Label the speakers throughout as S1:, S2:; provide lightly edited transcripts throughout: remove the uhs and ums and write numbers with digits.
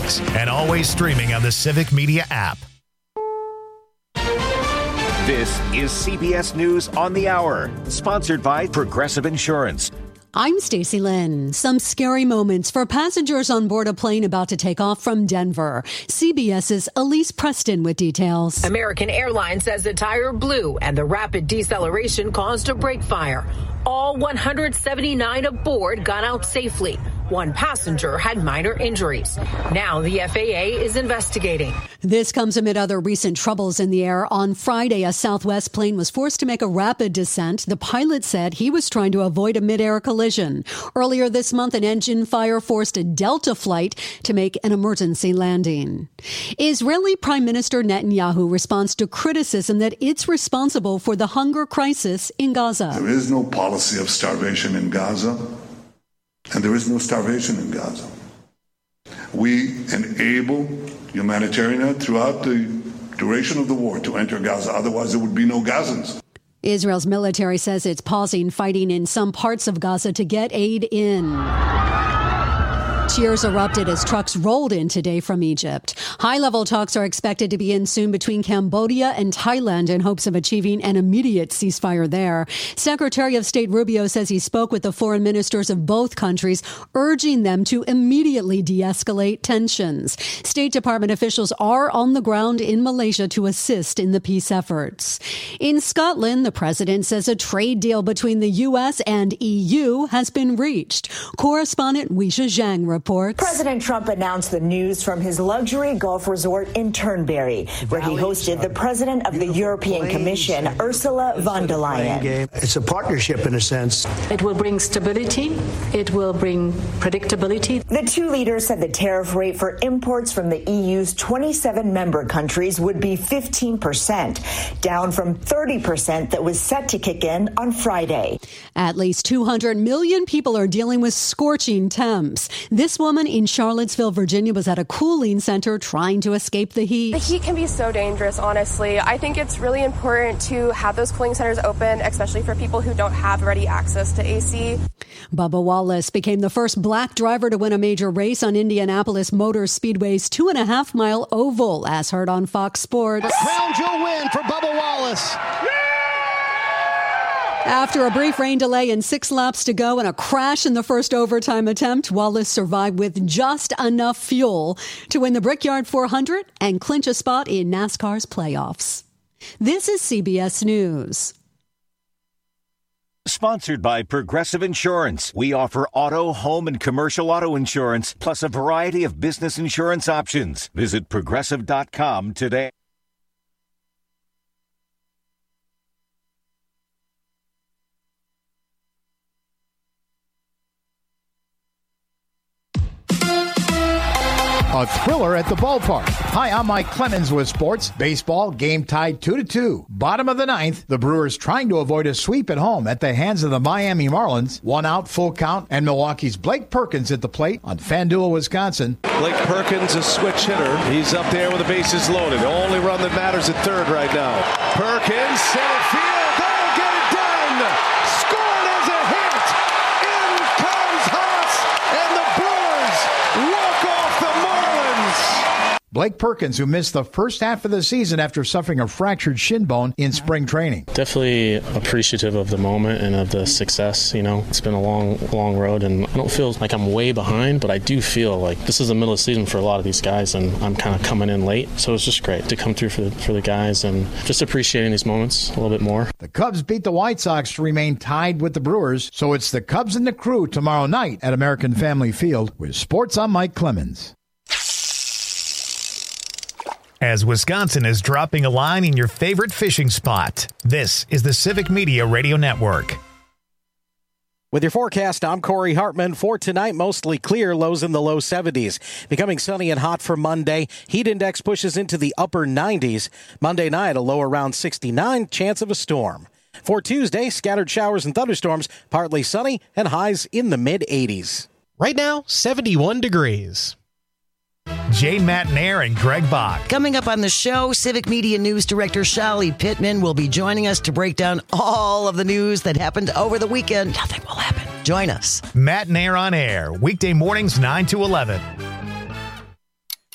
S1: mornings and always streaming on the Civic Media app.
S2: This is CBS News on the Hour, sponsored by Progressive Insurance.
S3: I'm Stacey Lynn. Some scary moments for passengers on board a plane about to take off from Denver. CBS's Elise Preston with details.
S4: American Airlines says the tire blew and the rapid deceleration caused a brake fire. All 179 aboard got out safely. One passenger had minor injuries. Now the FAA is investigating.
S3: This comes amid other recent troubles in the air. On Friday, a Southwest plane was forced to make a rapid descent. The pilot said he was trying to avoid a mid-air collision. Earlier this month, an engine fire forced a Delta flight to make an emergency landing. Israeli Prime Minister Netanyahu responds to criticism that it's responsible for the hunger crisis in Gaza.
S5: There is no policy of starvation in Gaza. And there is no starvation in Gaza. We enable humanitarian aid throughout the duration of the war to enter Gaza. Otherwise, there would be no Gazans.
S3: Israel's military says it's pausing fighting in some parts of Gaza to get aid in. Cheers erupted as trucks rolled in today from Egypt. High-level talks are expected to begin soon between Cambodia and Thailand in hopes of achieving an immediate ceasefire there. Secretary of State Rubio says he spoke with the foreign ministers of both countries, urging them to immediately de-escalate tensions. State Department officials are on the ground in Malaysia to assist in the peace efforts. In Scotland, the president says a trade deal between the U.S. and EU has been reached. Correspondent Weisha Zhang reports.
S6: President Trump announced the news from his luxury golf resort in Turnberry, where he hosted the president of the European Commission, Ursula von der Leyen.
S7: It's a partnership in a sense.
S8: It will bring stability. It will bring predictability.
S6: The two leaders said the tariff rate for imports from the EU's 27 member countries would be 15%, down from 30% that was set to kick in on Friday.
S3: At least 200 million people are dealing with scorching temps. This woman in Charlottesville, Virginia, was at a cooling center trying to escape the heat.
S9: The heat can be so dangerous, honestly. I think it's really important to have those cooling centers open, especially for people who don't have ready access to AC.
S3: Bubba Wallace became the first black driver to win a major race on Indianapolis Motor Speedway's 2.5-mile oval, as heard on Fox Sports.
S10: A crown jewel win for Bubba Wallace.
S3: After a brief rain delay and 6 laps to go and a crash in the first overtime attempt, Wallace survived with just enough fuel to win the Brickyard 400 and clinch a spot in NASCAR's playoffs. This is CBS News.
S2: Sponsored by Progressive Insurance. We offer auto, home, and commercial auto insurance, plus a variety of business insurance options. Visit Progressive.com today.
S11: A thriller at the ballpark. Hi, I'm Mike Clemens with sports. Baseball, game tied 2-2. Bottom of the ninth, the Brewers trying to avoid a sweep at home at the hands of the Miami Marlins. 1 out, full count, and Milwaukee's Blake Perkins at the plate on FanDuel, Wisconsin.
S12: Blake Perkins, a switch hitter. He's up there with the bases loaded. The only run that matters at third right now. Perkins, center field. That'll get it done. Scored as a hit. In comes Haas, and the Brewers walk off the Marlins.
S11: Blake Perkins, who missed the first half of the season after suffering a fractured shin bone in spring training.
S13: Definitely appreciative of the moment and of the success. You know, it's been a long road, and I don't feel like I'm way behind, but I do feel like this is the middle of the season for a lot of these guys, and I'm kind of coming in late. So it's just great to come through for the guys and just appreciating these moments a little bit more.
S11: The Cubs beat the White Sox to remain tied with the Brewers, so it's the Cubs and the Crew tomorrow night at American Family Field. With sports, I'm Mike Clemens.
S1: As Wisconsin is dropping a line in your favorite fishing spot, this is the Civic Media Radio Network.
S14: With your forecast, I'm Corey Hartman. For tonight, mostly clear, lows in the low 70s. Becoming sunny and hot for Monday. Heat index pushes into the upper 90s. Monday night, a low around 69, chance of a storm. For Tuesday, scattered showers and thunderstorms, partly sunny and highs in the mid-80s.
S15: Right now, 71 degrees.
S1: Jay Matnair and Greg Bach.
S16: Coming up on the show, Civic Media News Director Shali Pittman will be joining us to break down all of the news that happened over the weekend. Nothing will happen. Join us.
S1: Matnair on air, weekday mornings 9 to 11.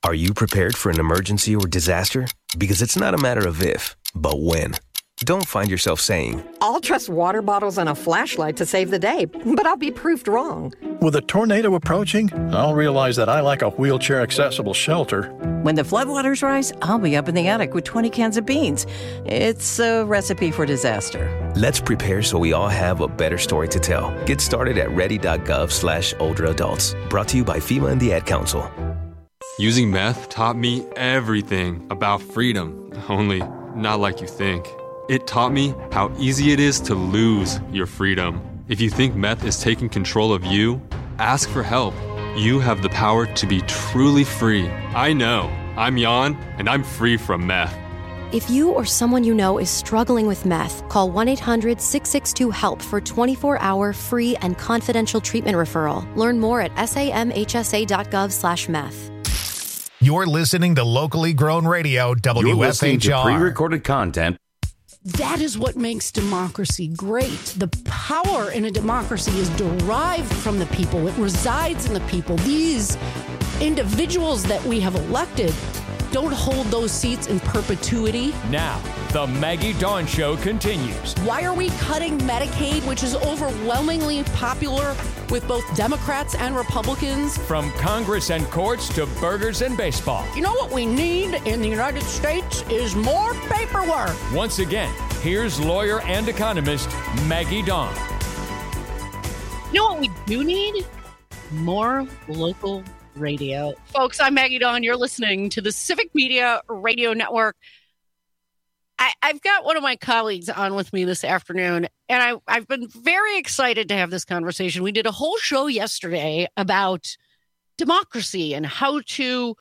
S17: Are you prepared for an emergency or disaster? Because it's not a matter of if, but when. Don't find yourself saying,
S18: I'll trust water bottles and a flashlight to save the day, but I'll be proved wrong.
S19: With a tornado approaching, I'll realize that I lack a wheelchair-accessible shelter.
S20: When the floodwaters rise, I'll be up in the attic with 20 cans of beans. It's a recipe for disaster.
S17: Let's prepare so we all have a better story to tell. Get started at ready.gov/older adults. Brought to you by FEMA and the Ad Council.
S21: Using meth taught me everything about freedom, only not like you think. It taught me how easy it is to lose your freedom. If you think meth is taking control of you, ask for help. You have the power to be truly free. I know. I'm Jan, and I'm free from meth.
S22: If you or someone you know is struggling with meth, call 1-800-662-HELP for 24-hour free and confidential treatment referral. Learn more at samhsa.gov/meth.
S1: You're listening to locally grown radio, WFHR.
S23: You're listening to pre-recorded content.
S24: That is what makes democracy great. The power in a democracy is derived from the people. It resides in the people. These individuals that we have elected don't hold those seats in perpetuity.
S25: Now, the Maggie Dawn Show continues.
S24: Why are we cutting Medicaid, which is overwhelmingly popular with both Democrats and Republicans?
S25: From Congress and courts to burgers and baseball.
S24: You know what we need in the United States is more paperwork.
S25: Once again, here's lawyer and economist Maggie Dawn.
S26: You know what we do need? More local radio. Folks, I'm Maggie Dawn. You're listening to the Civic Media Radio Network. I've got one of my colleagues on with me this afternoon, and I've been very excited to have this conversation. We did a whole show yesterday about democracy and how to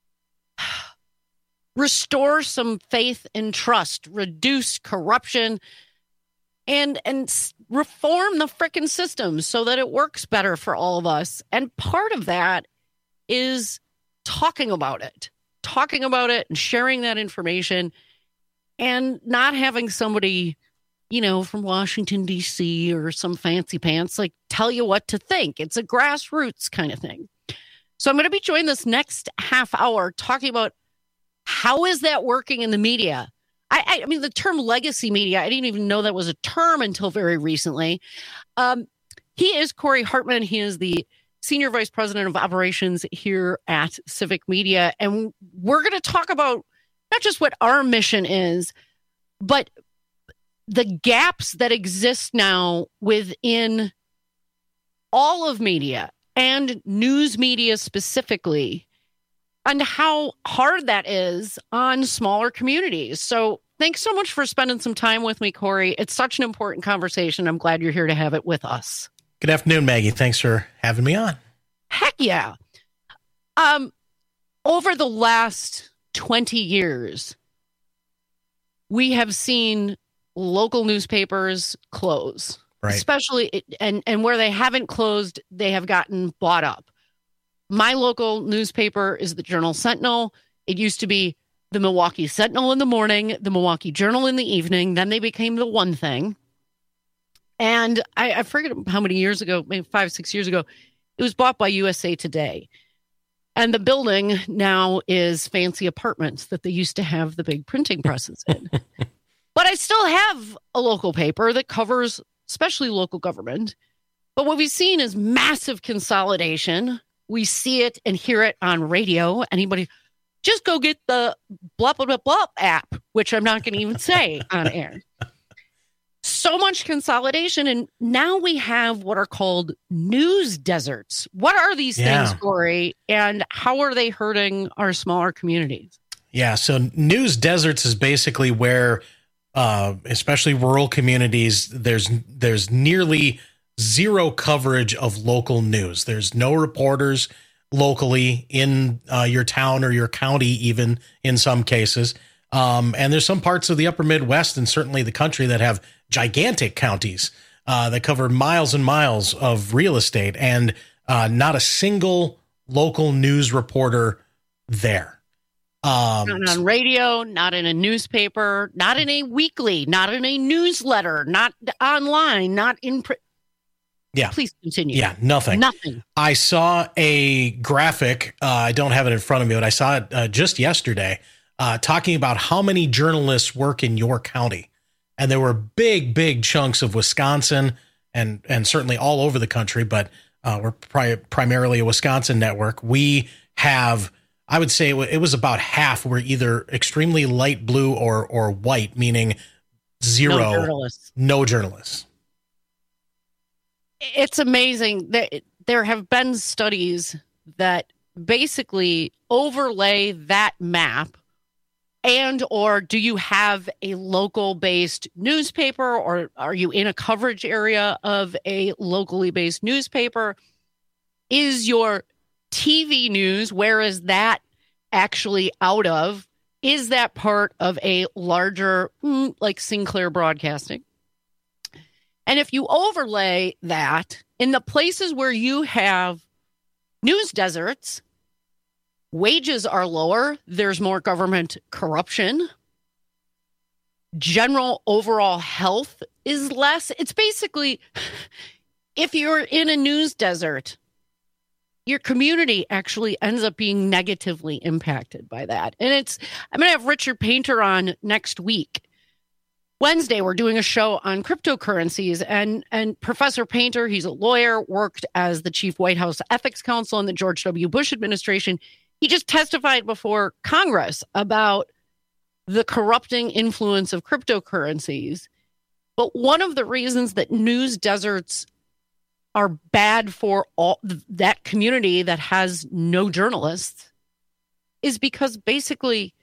S26: restore some faith and trust, reduce corruption, and reform the frickin' system so that it works better for all of us. And part of that is talking about it and sharing that information and not having somebody, from Washington, D.C. or some fancy pants, tell you what to think. It's a grassroots kind of thing. So I'm going to be joined this next half hour talking about how is that working in the media? I mean, the term legacy media, I didn't even know that was a term until very recently. He is Corey Hartman. He is the Senior Vice President of Operations here at Civic Media. And we're going to talk about not just what our mission is, but the gaps that exist now within all of media and news media specifically, and how hard that is on smaller communities. So thanks so much for spending some time with me, Corey. It's such an important conversation. I'm glad you're here to have it with us.
S15: Good afternoon, Maggie. Thanks for having me on.
S26: Heck yeah. Over the last 20 years, we have seen local newspapers close, right? Especially, and where they haven't closed, they have gotten bought up. My local newspaper is the Journal Sentinel. It used to be the Milwaukee Sentinel in the morning, the Milwaukee Journal in the evening. Then they became the One Thing. And I forget how many years ago, maybe 5-6 years ago, it was bought by USA Today. And the building now is fancy apartments that they used to have the big printing presses in. But I still have a local paper that covers especially local government. But what we've seen is massive consolidation. We see it and hear it on radio. Anybody, just go get the blah, blah, blah, blah app, which I'm not going to even say on air. So much consolidation. And now we have what are called news deserts. What are these things, Corey? And how are they hurting our smaller communities?
S15: Yeah. So news deserts is basically where, especially rural communities, there's nearly zero coverage of local news. There's no reporters locally in your town or your county, even in some cases. And there's some parts of the upper Midwest and certainly the country that have gigantic counties that cover miles and miles of real estate, and not a single local news reporter there.
S26: Not on radio, not in a newspaper, not in a weekly, not in a newsletter, not online, not in
S15: Yeah.
S26: Please continue.
S15: Yeah, nothing.
S26: Nothing.
S15: I saw a graphic. I don't have it in front of me, but I saw it just yesterday talking about how many journalists work in your county. And there were big chunks of Wisconsin and certainly all over the country, but we're primarily a Wisconsin network. We have, I would say it was about half were either extremely light blue or white, meaning zero. No journalists.
S26: It's amazing that there have been studies that basically overlay that map, and or do you have a local based newspaper, or are you in a coverage area of a locally based newspaper? Is your TV news, where is that actually out of? Is that part of a larger, like Sinclair Broadcasting? And if you overlay that in the places where you have news deserts, wages are lower, there's more government corruption, general overall health is less. It's basically, if you're in a news desert, your community actually ends up being negatively impacted by that. And I'm going to have Richard Painter on next week. Wednesday, we're doing a show on cryptocurrencies, and Professor Painter, he's a lawyer, worked as the chief White House ethics counsel in the George W. Bush administration. He just testified before Congress about the corrupting influence of cryptocurrencies. But one of the reasons that news deserts are bad for all that community that has no journalists is because basically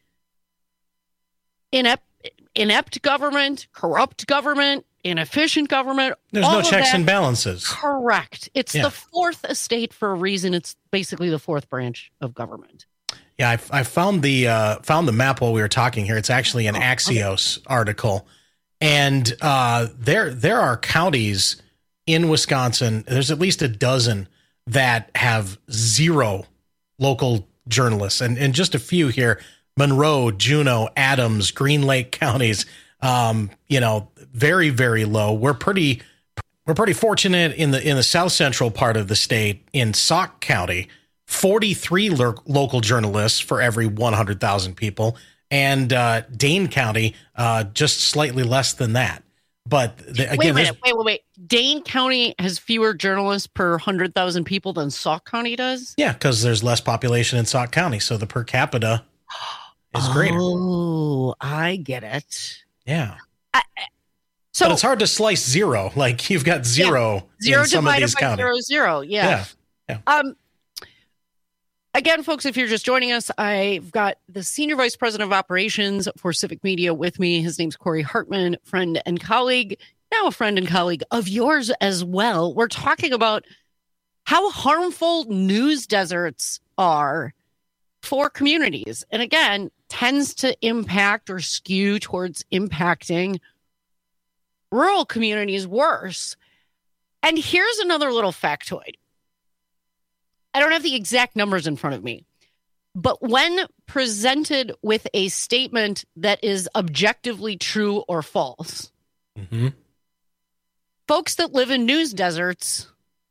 S26: inept government, corrupt government, inefficient government.
S15: There's no checks and balances.
S26: Correct. It's the fourth estate for a reason. It's basically the fourth branch of government.
S15: Yeah, I found the map while we were talking here. It's actually an Axios article, and there are counties in Wisconsin. There's at least a dozen that have zero local journalists, and just a few here. Monroe, Juneau, Adams, Green Lake counties, very, very low. We're pretty fortunate in the south central part of the state in Sauk County, 43 local journalists for every 100,000 people, and Dane County, just slightly less than that. But
S26: wait. Dane County has fewer journalists per 100,000 people than Sauk County does?
S15: Yeah, because there's less population in Sauk County, so the per capita is greater.
S26: Oh, I get it.
S15: Yeah. But it's hard to slice zero. Like you've got zero in some of these counties.
S26: Zero. Yeah. Again, folks, if you're just joining us, I've got the Senior Vice President of Operations for Civic Media with me. His name's Corey Hartman, friend and colleague, now a friend and colleague of yours as well. We're talking about how harmful news deserts are for communities. And again, tends to impact or skew towards impacting rural communities worse. And here's another little factoid. I don't have the exact numbers in front of me, but when presented with a statement that is objectively true or false, folks that live in news deserts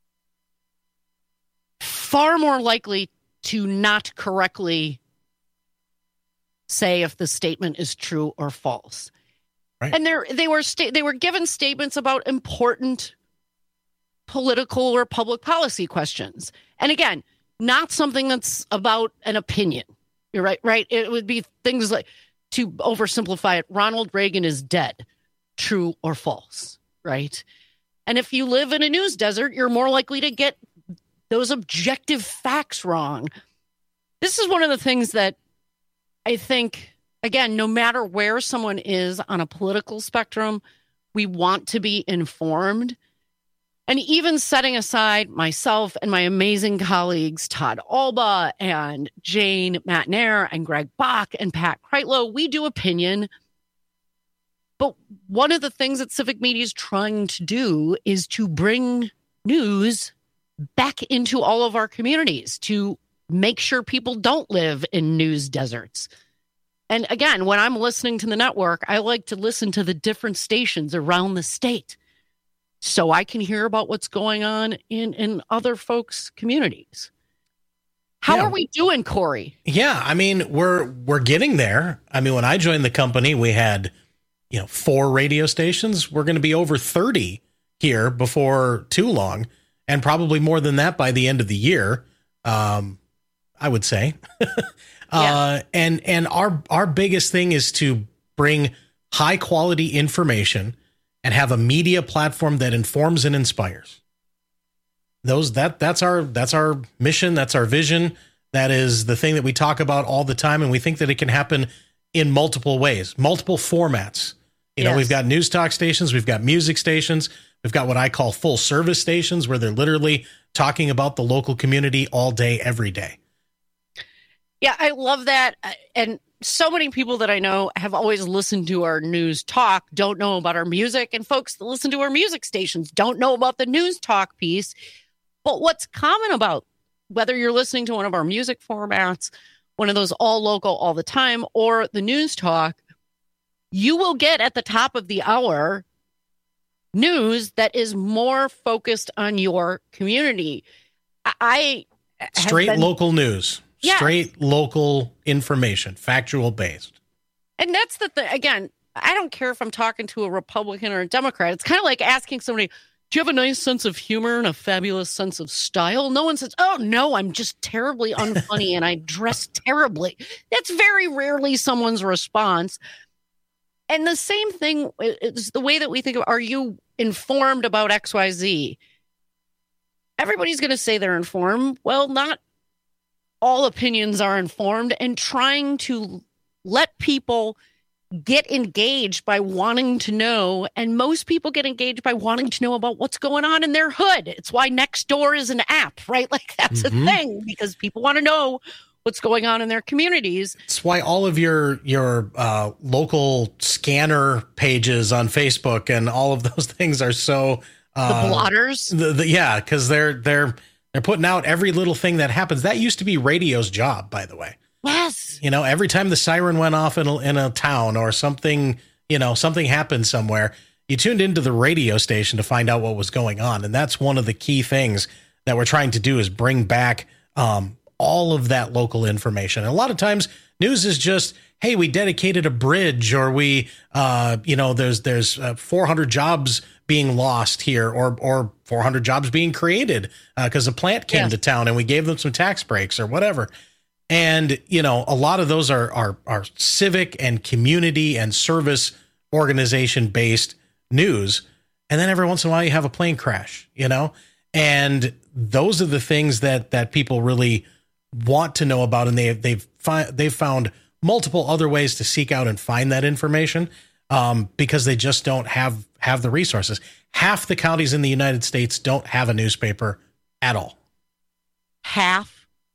S26: far more likely to not correctly say if the statement is true or false. Right. And they were given statements about important political or public policy questions. And again, not something that's about an opinion. You're right? It would be things like, to oversimplify it, Ronald Reagan is dead. True or false, right? And if you live in a news desert, you're more likely to get those objective facts wrong. This is one of the things that I think, again, no matter where someone is on a political spectrum, we want to be informed. And even setting aside myself and my amazing colleagues, Todd Alba and Jane Matnair and Greg Bach and Pat Kreitlow, we do opinion. But one of the things that Civic Media is trying to do is to bring news back into all of our communities, to make sure people don't live in news deserts. And again, when I'm listening to the network, I like to listen to the different stations around the state. so I can hear about what's going on in other folks' communities. How are we doing, Corey?
S15: Yeah, I mean, we're getting there. I mean, when I joined the company, we had 4 radio stations. We're going to be over 30 here before too long, and probably more than that by the end of the year. I would say. And our biggest thing is to bring high quality information and have a media platform that informs and inspires. That's our mission. That's our vision. That is the thing that we talk about all the time. And we think that it can happen in multiple ways, multiple formats. We've got news talk stations. We've got music stations. We've got what I call full service stations, where they're literally talking about the local community all day, every day.
S26: Yeah, I love that. And so many people that I know have always listened to our news talk, don't know about our music, and folks that listen to our music stations don't know about the news talk piece. But what's common about whether you're listening to one of our music formats, one of those all local all the time, or the news talk, you will get at the top of the hour news that is more focused on your community.
S15: Local news. Yeah. Straight local information, factual based.
S26: And that's the thing. Again, I don't care if I'm talking to a Republican or a Democrat. It's kind of like asking somebody, do you have a nice sense of humor and a fabulous sense of style? No one says, oh, no, I'm just terribly unfunny and I dress terribly. That's very rarely someone's response. And the same thing is the way that we think of, are you informed about XYZ? Everybody's going to say they're informed. Well, not all opinions are informed, and trying to let people get engaged by wanting to know. And most people get engaged by wanting to know about what's going on in their hood. It's why Nextdoor is an app, right? Like that's a thing, because people want to know what's going on in their communities.
S15: It's why all of your local scanner pages on Facebook and all of those things are so
S26: the blotters.
S15: Because they're putting out every little thing that happens. That used to be radio's job, by the way.
S26: Yes.
S15: Every time the siren went off in a town or something, something happened somewhere, you tuned into the radio station to find out what was going on. And that's one of the key things that we're trying to do, is bring back all of that local information. And a lot of times news is just, hey, we dedicated a bridge, or we, there's 400 jobs being lost here, or 400 jobs being created because a plant came to town and we gave them some tax breaks or whatever. And, a lot of those are civic and community and service organization based news. And then every once in a while you have a plane crash, and those are the things that people really want to know about. And they've found multiple other ways to seek out and find that information because they just don't have the resources. Half the counties in the United States don't have a newspaper at all.
S26: Half.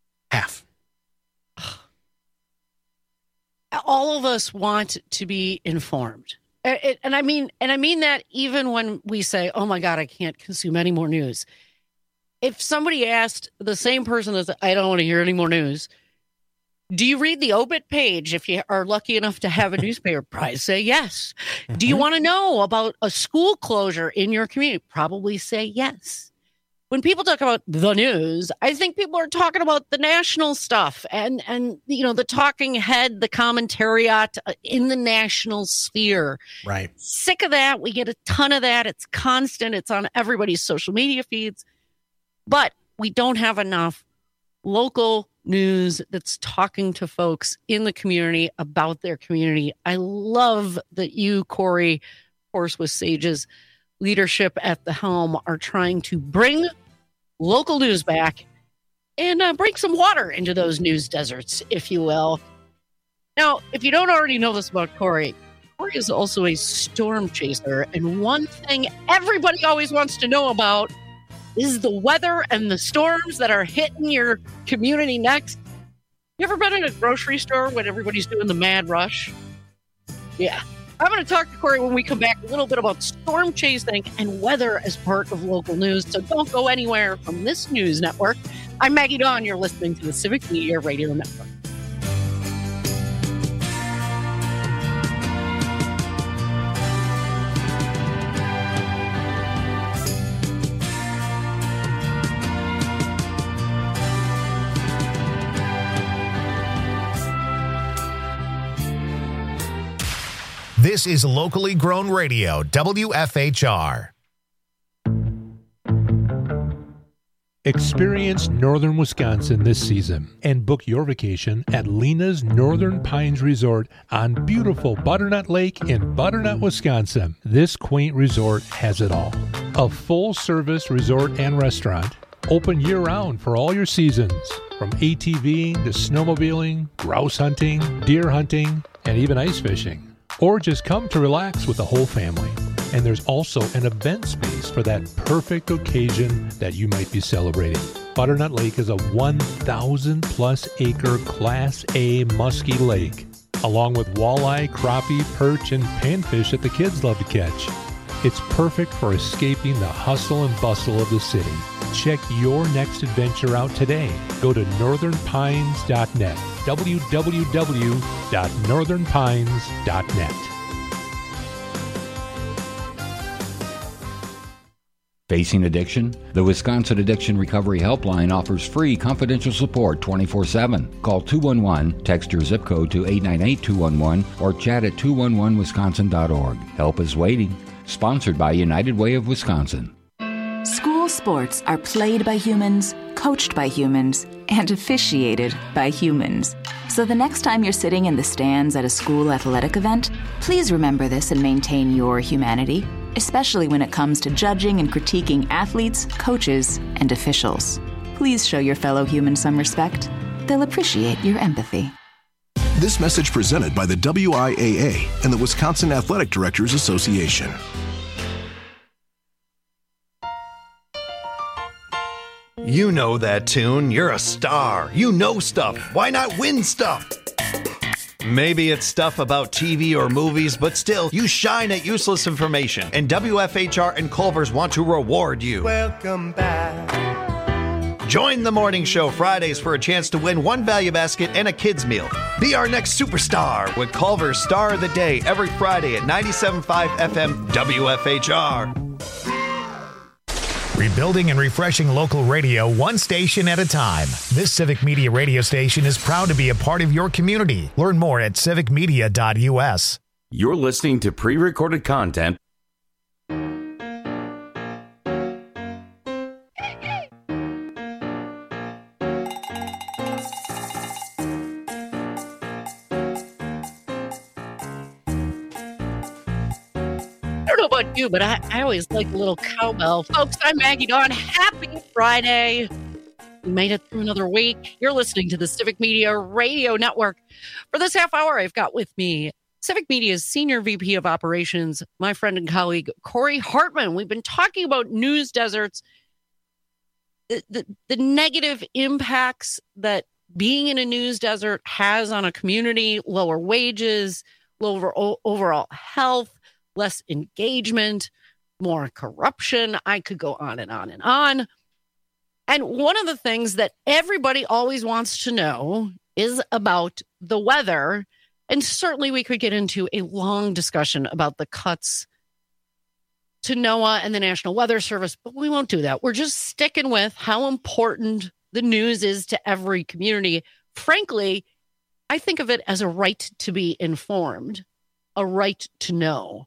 S26: All of us want to be informed. And I mean that even when we say, oh my God, I can't consume any more news. If somebody asked the same person that I don't want to hear any more news, do you read the obit page if you are lucky enough to have a newspaper prize? Say yes. Mm-hmm. Do you want to know about a school closure in your community? Probably say yes. When people talk about the news, I think people are talking about the national stuff and the talking head, the commentariat in the national sphere.
S15: Right.
S26: Sick of that. We get a ton of that. It's constant. It's on everybody's social media feeds. But we don't have enough local news that's talking to folks in the community about their community. I love that you, Corey, of course, with Sage's leadership at the helm, are trying to bring local news back and bring some water into those news deserts, if you will. Now, if you don't already know this about Corey is also a storm chaser. And one thing everybody always wants to know about is the weather and the storms that are hitting your community next. You ever been in a grocery store when everybody's doing the mad rush? Yeah. I'm going to talk to Corey when we come back a little bit about storm chasing and weather as part of local news. So don't go anywhere from this news network. I'm Maggie Dawn. You're listening to the Civic Media Radio Network.
S1: This is locally grown radio, WFHR.
S4: Experience northern Wisconsin this season and book your vacation at Lena's Northern Pines Resort on beautiful Butternut Lake in Butternut, Wisconsin. This quaint resort has it all. A full-service resort and restaurant, open year-round for all your seasons, from ATVing to snowmobiling, grouse hunting, deer hunting, and even ice fishing. Or just come to relax with the whole family. And there's also an event space for that perfect occasion that you might be celebrating. Butternut Lake is a 1,000-plus acre Class A musky lake, along with walleye, crappie, perch, and panfish that the kids love to catch. It's perfect for escaping the hustle and bustle of the city. Check your next adventure out today. Go to northernpines.net, www.northernpines.net.
S23: Facing addiction? The Wisconsin Addiction Recovery Helpline offers free confidential support 24/7. Call 211, text your zip code to 898-211, or chat at 211wisconsin.org. Help is waiting. Sponsored by United Way of Wisconsin.
S5: School sports are played by humans, coached by humans, and officiated by humans. So the next time you're sitting in the stands at a school athletic event, please remember this and maintain your humanity, especially when it comes to judging and critiquing athletes, coaches, and officials. Please show your fellow humans some respect. They'll appreciate your empathy.
S6: This message presented by the WIAA and the Wisconsin Athletic Directors Association.
S10: You know that tune. You're a star. You know stuff. Why not win stuff? Maybe it's stuff about TV or movies, but still, you shine at useless information. And WFHR and Culver's want to reward you.
S7: Welcome back.
S10: Join the morning show Fridays for a chance to win one value basket and a kid's meal. Be our next superstar with Culver's Star of the Day every Friday at 97.5 FM WFHR.
S1: Rebuilding and refreshing local radio one station at a time. This Civic Media radio station is proud to be a part of your community. Learn more at civicmedia.us.
S23: You're listening to pre-recorded content.
S26: About you, but I always like a little cowbell. Folks, I'm Maggie Dawn. Happy Friday. We made it through another week. You're listening to the Civic Media Radio Network. For this half hour, I've got with me Civic Media's Senior VP of Operations, my friend and colleague, Corey Hartman. We've been talking about news deserts, the negative impacts that being in a news desert has on a community, lower wages, lower overall health, less engagement, more corruption. I could go on and on and on. And one of the things that everybody always wants to know is about the weather. And certainly we could get into a long discussion about the cuts to NOAA and the National Weather Service, but we won't do that. We're just sticking with how important the news is to every community. Frankly, I think of it as a right to be informed, a right to know.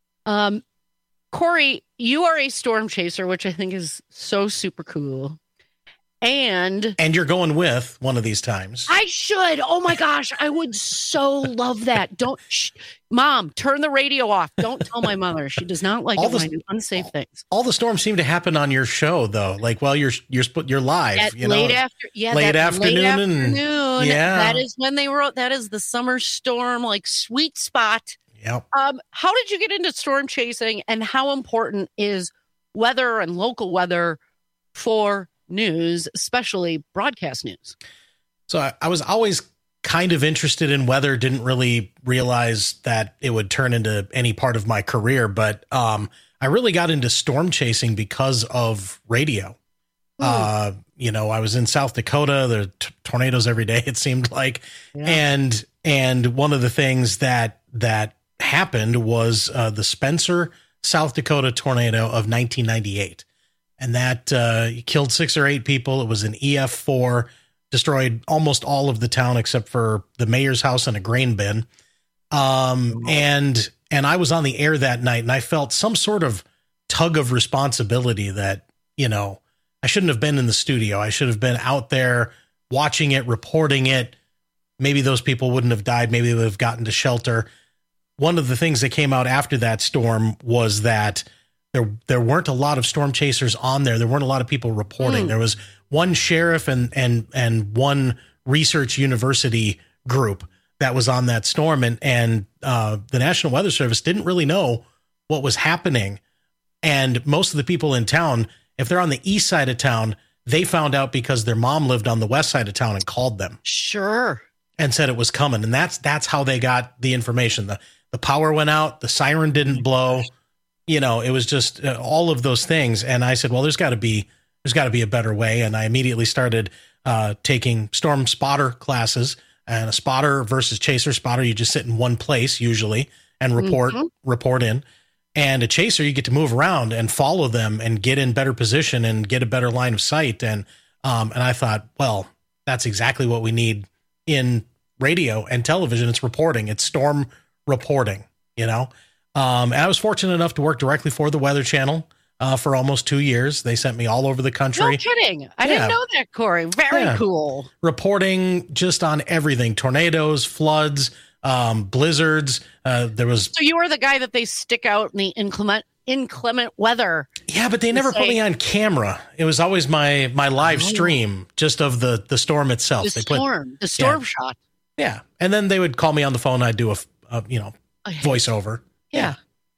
S26: Corey, you are a storm chaser, which I think is so super cool. And
S15: you're going with one of these times.
S26: I should. Oh my gosh, I would so love that. Mom, turn the radio off. Don't tell my mother. She does not like it when I do unsafe things.
S15: All the storms seem to happen on your show, though. Like, well, you're live.
S26: Late afternoon.
S15: Yeah,
S26: that is when they wrote. That is the summer storm, like sweet spot.
S15: Yep.
S26: How did you get into storm chasing, and how important is weather and local weather for news, especially broadcast news?
S15: So I was always kind of interested in weather, didn't really realize that it would turn into any part of my career, but I really got into storm chasing because of radio. I was in South Dakota, there are tornadoes every day, it seemed like. Yeah. And one of the things that happened was the Spencer, South Dakota tornado of 1998. And that killed 6 or 8 people. It was an EF4, destroyed almost all of the town except for the mayor's house and a grain bin. And I was on the air that night, and I felt some sort of tug of responsibility that, I shouldn't have been in the studio. I should have been out there watching it, reporting it. Maybe those people wouldn't have died. Maybe they would have gotten to shelter. One of the things that came out after that storm was that there weren't a lot of storm chasers on there. There weren't a lot of people reporting. There was one sheriff and one research university group that was on that storm. And the National Weather Service didn't really know what was happening. And most of the people in town, if they're on the east side of town, they found out because their mom lived on the west side of town and called them.
S26: Sure.
S15: And said it was coming. And that's how they got the information. The power went out. The siren didn't blow. It was just all of those things. And I said, well, there's got to be a better way. And I immediately started taking storm spotter classes. And a spotter versus chaser. Spotter, you just sit in one place usually and report in. And a chaser, you get to move around and follow them and get in better position and get a better line of sight. And I thought, well, that's exactly what we need in radio and television. It's reporting. It's storm reporting, And I was fortunate enough to work directly for the Weather Channel for almost 2 years. They sent me all over the country.
S26: No kidding. I didn't know that, Corey. Very cool.
S15: Reporting just on everything. Tornadoes, floods, blizzards. So
S26: you were the guy that they stick out in the inclement weather.
S15: Yeah, but they never put me on camera. It was always my live stream just of the storm itself.
S26: The storm shot.
S15: Yeah. And then they would call me on the phone. I'd do a voiceover.
S26: Yeah.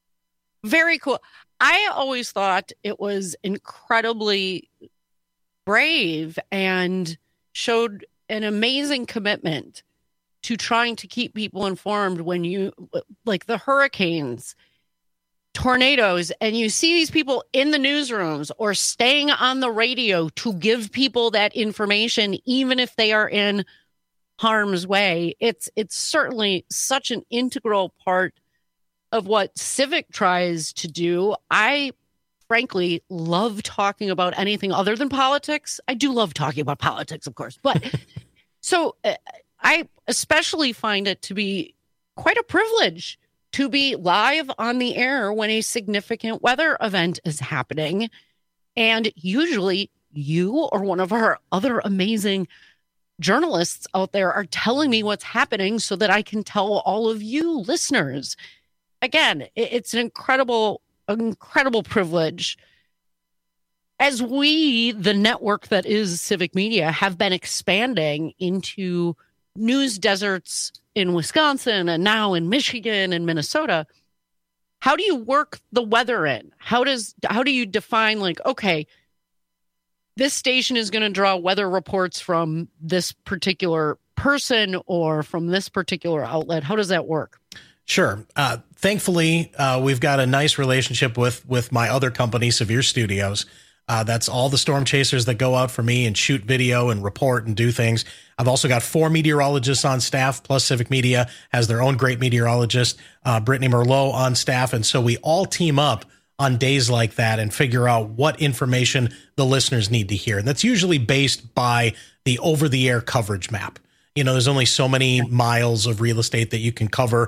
S26: Very cool. I always thought it was incredibly brave and showed an amazing commitment to trying to keep people informed when you, like the hurricanes, tornadoes, and you see these people in the newsrooms or staying on the radio to give people that information, even if they are in harm's way. It's certainly such an integral part of what Civic tries to do. I frankly love talking about anything other than politics. I do love talking about politics, of course, but so I especially find it to be quite a privilege to be live on the air when a significant weather event is happening. And usually you or one of our other amazing journalists out there are telling me what's happening so that I can tell all of you listeners. Again, it's an incredible privilege. As we, the network that is Civic Media, have been expanding into news deserts in Wisconsin and now in Michigan and Minnesota, how do you work the weather in? How do you define, like, okay, this station is going to draw weather reports from this particular person or from this particular outlet? How does that work?
S15: Sure. Thankfully, we've got a nice relationship with my other company, Severe Studios. That's all the storm chasers that go out for me and shoot video and report and do things. I've also got 4 meteorologists on staff, plus Civic Media has their own great meteorologist, Brittany Merlot, on staff. And so we all team up on days like that and figure out what information the listeners need to hear. And that's usually based by the over-the-air coverage map. There's only so many miles of real estate that you can cover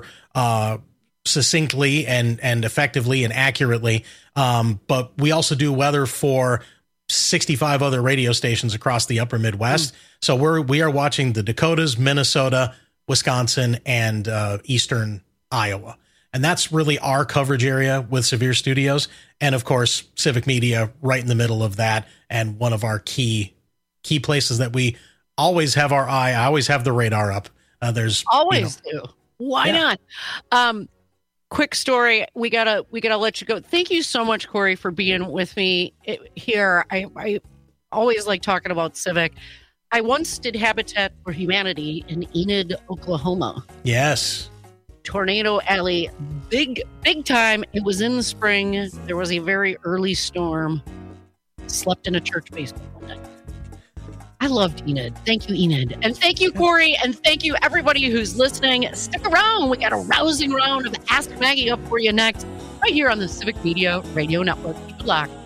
S15: succinctly and effectively and accurately. But we also do weather for 65 other radio stations across the upper Midwest. So we are watching the Dakotas, Minnesota, Wisconsin, and eastern Iowa. And that's really our coverage area with Severe Studios. And of course, Civic Media right in the middle of that. And one of our key places that we always have our eye. I always have the radar up. There's
S26: always do. Why not? Quick story. We gotta let you go. Thank you so much, Corey, for being with me here. I always like talking about Civic. I once did Habitat for Humanity in Enid, Oklahoma.
S15: Yes.
S26: Tornado Alley, big time. It was in the spring. There was a very early storm. Slept in a church basement one night. I loved Enid. Thank you, Enid. And thank you, Corey. And thank you, everybody who's listening. Stick around. We got a rousing round of Ask Maggie up for you next, right here on the Civic Media Radio Network. Keep it locked.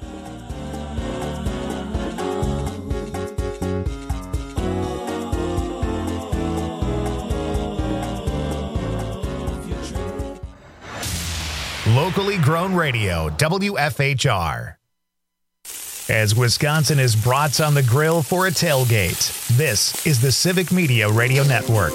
S1: locally grown radio, WFHR. As Wisconsin is brats on the grill for a tailgate, this is the Civic Media Radio Network.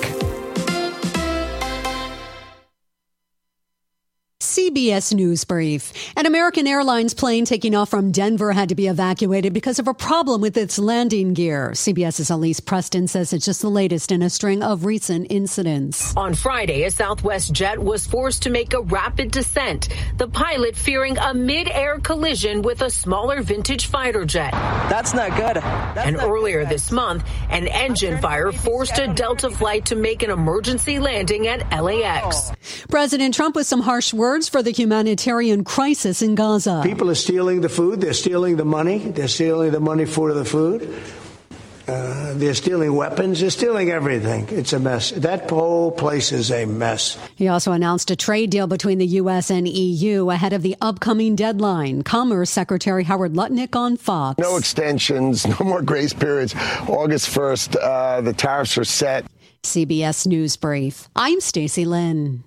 S2: CBS News Brief. An American Airlines plane taking off from Denver had to be evacuated because of a problem with its landing gear. CBS's Elise Preston says it's just the latest in a string of recent incidents.
S3: On Friday, a Southwest jet was forced to make a rapid descent, the pilot fearing a mid-air collision with a smaller vintage fighter jet.
S8: That's not good.
S3: Earlier this month, an engine fire forced a Delta flight to make an emergency landing at LAX.
S2: President Trump with some harsh words for the humanitarian crisis in Gaza.
S9: People are stealing the food. They're stealing the money. They're stealing the money for the food. They're stealing weapons. They're stealing everything. It's a mess. That whole place is a mess.
S2: He also announced a trade deal between the U.S. and EU ahead of the upcoming deadline. Commerce Secretary Howard Lutnick on Fox.
S12: No extensions, no more grace periods. August 1st, the tariffs are set.
S2: CBS News Brief. I'm Stacey Lynn.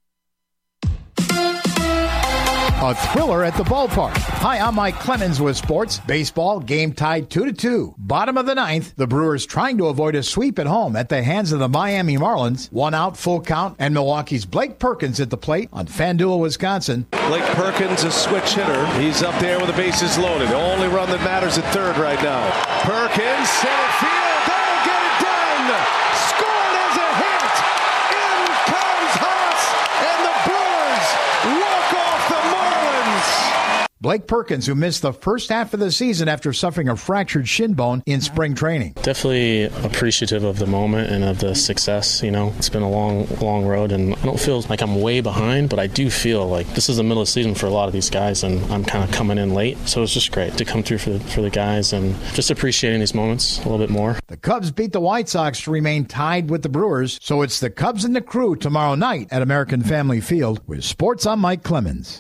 S11: A thriller at the ballpark. Hi, I'm Mike Clemens with sports. Baseball, game tied 2-2. Bottom of the ninth, the Brewers trying to avoid a sweep at home at the hands of the Miami Marlins. 1 out, full count, and Milwaukee's Blake Perkins at the plate on FanDuel, Wisconsin.
S13: Blake Perkins, a switch hitter. He's up there with the bases loaded. The only run that matters at third right now. Perkins, center field, that'll get it done! Scored as a hit! In comes Haas, and the Brewers walk off the Marlins!
S11: Blake Perkins, who missed the first half of the season after suffering a fractured shin bone in spring training.
S27: Definitely appreciative of the moment and of the success. You know, it's been a long road, and I don't feel like I'm way behind, but I do feel like this is the middle of the season for a lot of these guys, and I'm kind of coming in late. So it's just great to come through for the guys and just appreciating these moments a little bit more.
S11: The Cubs beat the White Sox to remain tied with the Brewers, so it's the Cubs and the Crew tomorrow night at American Family Field. With sports, I'm Mike Clemens.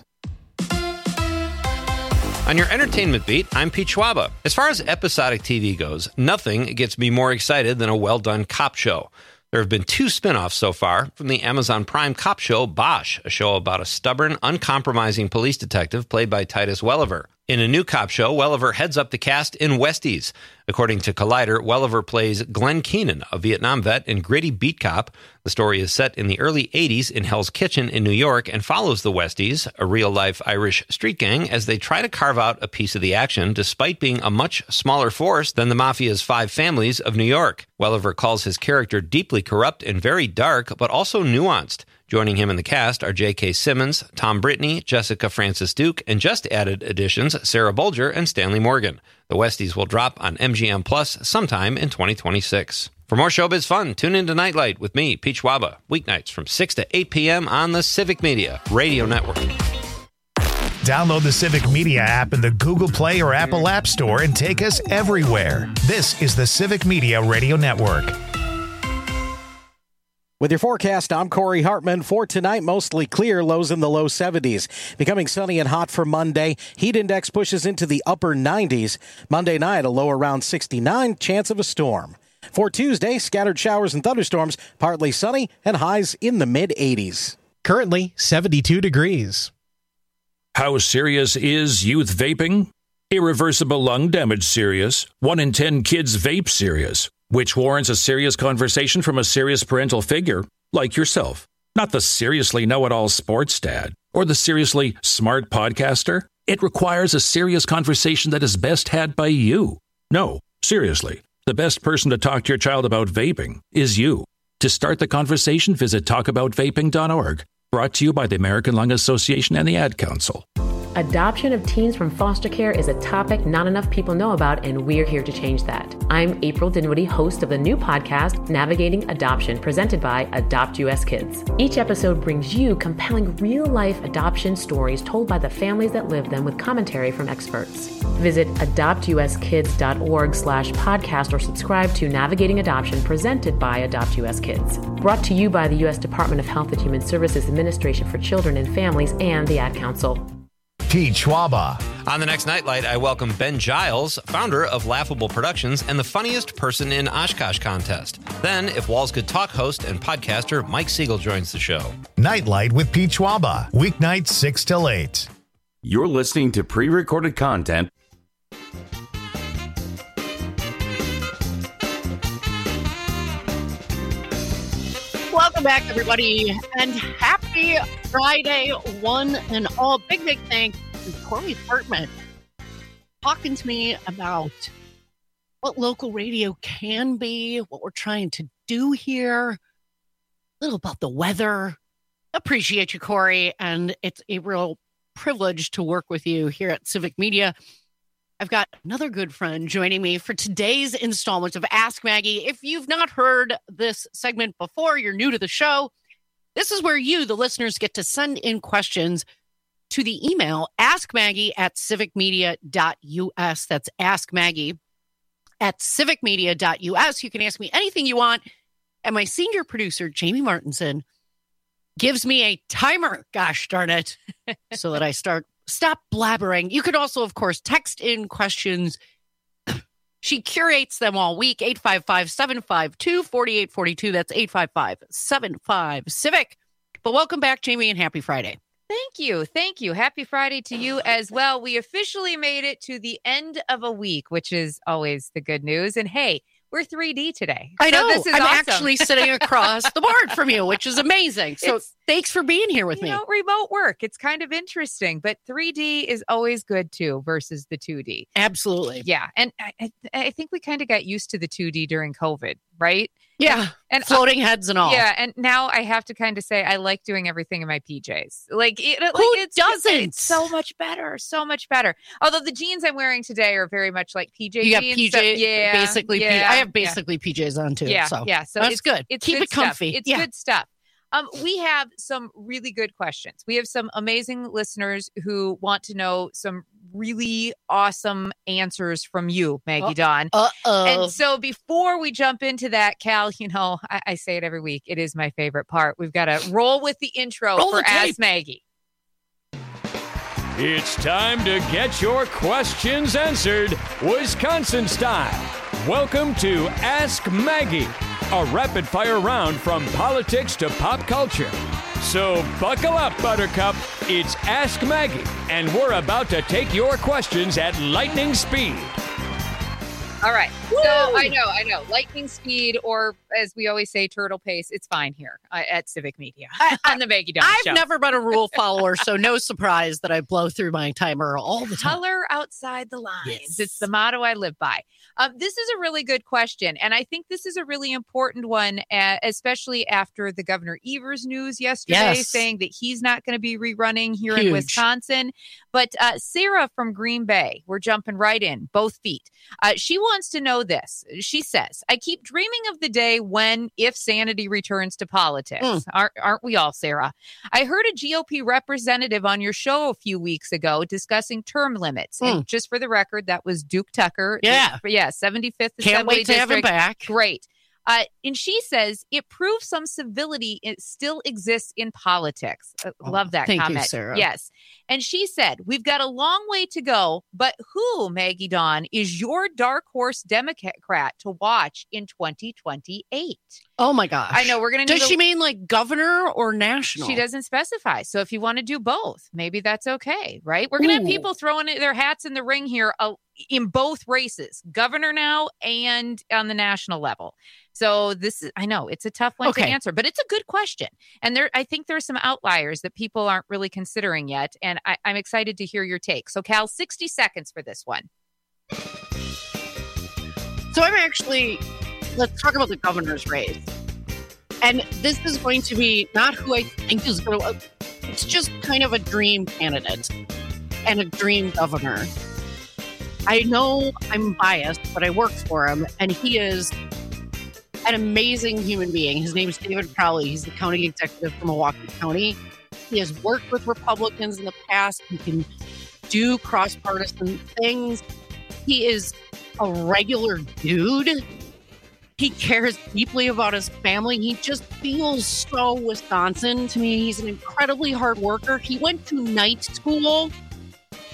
S28: On your entertainment beat, I'm Pete Schwaba. As far as episodic TV goes, nothing gets me more excited than a well-done cop show. There have been 2 spin-offs so far from the Amazon Prime cop show Bosch, a show about a stubborn, uncompromising police detective played by Titus Welliver. In a new cop show, Welliver heads up the cast in Westies. According to Collider, Welliver plays Glenn Keenan, a Vietnam vet and gritty beat cop. The story is set in the early 80s in Hell's Kitchen in New York and follows the Westies, a real-life Irish street gang, as they try to carve out a piece of the action despite being a much smaller force than the Mafia's 5 families of New York. Welliver calls his character deeply corrupt and very dark, but also nuanced. Joining him in the cast are J.K. Simmons, Tom Brittney, Jessica Francis Duke, and just added additions Sarah Bolger and Stanley Morgan. The Westies will drop on MGM Plus sometime in 2026. For more showbiz fun, tune in to Nightlight with me, Pete Schwaba, weeknights from 6 to 8 p.m. on the Civic Media Radio Network.
S1: Download the Civic Media app in the Google Play or Apple App Store and take us everywhere. This is the Civic Media Radio Network.
S14: With your forecast, I'm Corey Hartman. For tonight, mostly clear, lows in the low 70s. Becoming sunny and hot for Monday. Heat index pushes into the upper 90s. Monday night, a low around 69, chance of a storm. For Tuesday, scattered showers and thunderstorms, partly sunny and highs in the mid-80s.
S29: Currently, 72 degrees.
S30: How serious is youth vaping? Irreversible lung damage serious. 1 in 10 kids vape serious. Which warrants a serious conversation from a serious parental figure, like yourself. Not the seriously know-it-all sports dad, or the seriously smart podcaster. It requires a serious conversation that is best had by you. No, seriously, the best person to talk to your child about vaping is you. To start the conversation, visit talkaboutvaping.org. Brought to you by the American Lung Association and the Ad Council.
S31: Adoption of teens from foster care is a topic not enough people know about, and we're here to change that. I'm April Dinwiddie, host of the new podcast, Navigating Adoption, presented by Adopt US Kids. Each episode brings you compelling real-life adoption stories told by the families that live them with commentary from experts. Visit adoptuskids.org/podcast or subscribe to Navigating Adoption, presented by Adopt US Kids. Brought to you by the U.S. Department of Health and Human Services Administration for Children and Families and the Ad Council.
S1: Pete Schwaba.
S28: On the next Nightlight, I welcome Ben Giles, founder of Laughable Productions and the funniest person in Oshkosh contest. Then, If Walls Could Talk host and podcaster Mike Siegel joins the show.
S1: Nightlight with Pete Schwaba, weeknights 6 till 8.
S4: You're listening to pre-recorded content.
S26: Welcome back, everybody, and happy Friday, one and all. Big thanks to Corey Hartman talking to me about what local radio can be, what we're trying to do here, a little about the weather. Appreciate you, Corey, and it's a real privilege to work with you here at Civic Media. I've got another good friend joining me for today's installment of Ask Maggie. If you've not heard this segment before, you're new to the show, this is where you, the listeners, get to send in questions to the email askmaggie@civicmedia.us. That's askmaggie@civicmedia.us. You can ask me anything you want. And my senior producer, Jamie Martinson, gives me a timer, gosh darn it, so that I stop blabbering. You could also, of course, text in questions. She curates them all week. 855-752-4842. That's 855-75-CIVIC. But welcome back, Jamie, and happy Friday.
S8: Thank you. Thank you. Happy Friday to you as well. We officially made it to the end of a week, which is always the good news. And hey, we're 3D today.
S26: I know.
S8: So this is
S26: I'm
S8: awesome.
S26: actually sitting across the board from you, which is amazing. So thanks for being here with me.
S8: You know, remote work. It's kind of interesting, but 3D is always good too versus the 2D.
S26: Absolutely.
S8: Yeah. And I think we kind of got used to the 2D during COVID, right?
S26: Yeah. And floating heads and all.
S8: Yeah. And now I have to kind of say, I like doing everything in my PJs.
S26: Who doesn't?
S8: It's so much better. So much better. Although the jeans I'm wearing today are very much like PJ jeans.
S26: You got PJ, basically.
S8: Yeah,
S26: I have basically PJs on too.
S8: Yeah.
S26: So,
S8: yeah. So
S26: that's good. Keep it comfy.
S8: It's good stuff. We have some really good questions. We have some amazing listeners who want to know some really awesome answers from you, Maggie Dawn. And so before we jump into that, Cal, you know, I say it every week. It is my favorite part. We've got to roll with the intro for Ask Maggie.
S16: It's time to get your questions answered, Wisconsin style. Welcome to Ask Maggie, a rapid-fire round from politics to pop culture. So buckle up, Buttercup. It's Ask Maggie, and we're about to take your questions at lightning speed.
S8: All right. Woo! So I know. Lightning speed, or as we always say, turtle pace. It's fine here at Civic Media on the Maggie Dawn Show.
S26: I've never been a rule follower, so no surprise that I blow through my timer all the time.
S8: Color outside the lines.
S26: Yes.
S8: It's the motto I live by. This is a really good question, and I think this is a really important one, especially after the Governor Evers news yesterday, saying that he's not going to be rerunning here in Wisconsin. But Sarah from Green Bay, we're jumping right in, both feet. She wants to know this. She says, I keep dreaming of the day when, if sanity returns to politics. Aren't we all, Sarah? I heard a GOP representative on your show a few weeks ago discussing term limits. And just for the record, that was Duke Tucker.
S26: Yeah.
S8: 75th
S26: Can't
S8: Assembly
S26: wait to have him
S8: District.
S26: back.
S8: Great. And she says it proves some civility still exists in politics. Love that
S26: thank
S8: comment.
S26: you, Sarah.
S8: Yes. And she said, we've got a long way to go, but who, Maggie Dawn, is your dark horse Democrat to watch in 2028?
S26: Oh, my gosh.
S8: I know we're going to
S26: Does she mean like governor or national?
S8: She doesn't specify. So if you want to do both, maybe that's okay, right? We're going to have people throwing their hats in the ring here in both races, governor now and on the national level. So this is, I know it's a tough one to answer, but it's a good question. And I think there's some outliers that people aren't really considering yet. And I'm excited to hear your take. So Cal, 60 seconds for this one.
S26: So let's talk about the governor's race. And this is going to be not who I think is going to, it's just kind of a dream candidate and a dream governor. I know I'm biased, but I work for him, and he is an amazing human being. His name is David Crowley. He's the county executive for Milwaukee County. He has worked with Republicans in the past. He can do cross-partisan things. He is a regular dude. He cares deeply about his family. He just feels so Wisconsin to me. He's an incredibly hard worker. He went to night school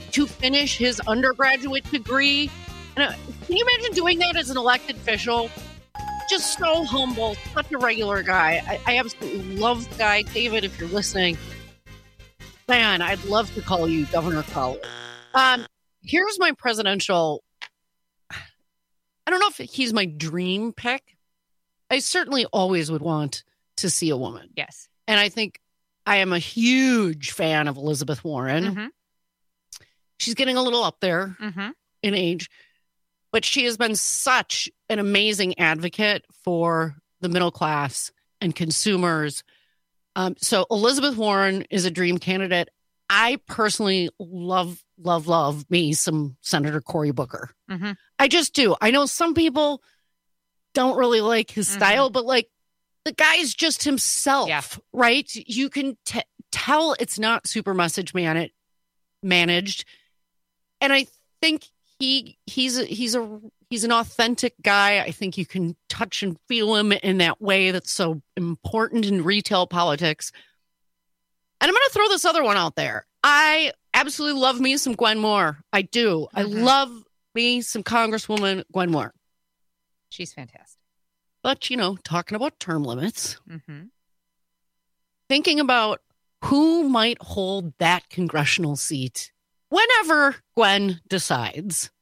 S26: to finish his undergraduate degree. And can you imagine doing that as an elected official? Just so humble, such a regular guy. I absolutely love the guy. David, if you're listening, man, I'd love to call you Governor Crowley. Here's my presidential. I don't know if he's my dream pick. I certainly always would want to see a woman.
S8: Yes.
S26: And I think I am a huge fan of Elizabeth Warren.
S8: Mm-hmm.
S26: She's getting a little up there in age, but she has been such an amazing advocate for the middle class and consumers. So Elizabeth Warren is a dream candidate. I personally love me some Senator Cory Booker.
S8: Mm-hmm.
S26: I just do. I know some people don't really like his style, but like the guy's just himself, right? You can tell it's not super message managed. And I think he's an authentic guy. I think you can touch and feel him in that way that's so important in retail politics. And I'm going to throw this other one out there. I absolutely love me some Gwen Moore. I do. I love me some Congresswoman Gwen Moore.
S8: She's fantastic.
S26: But, talking about term limits, thinking about who might hold that congressional seat whenever Gwen decides.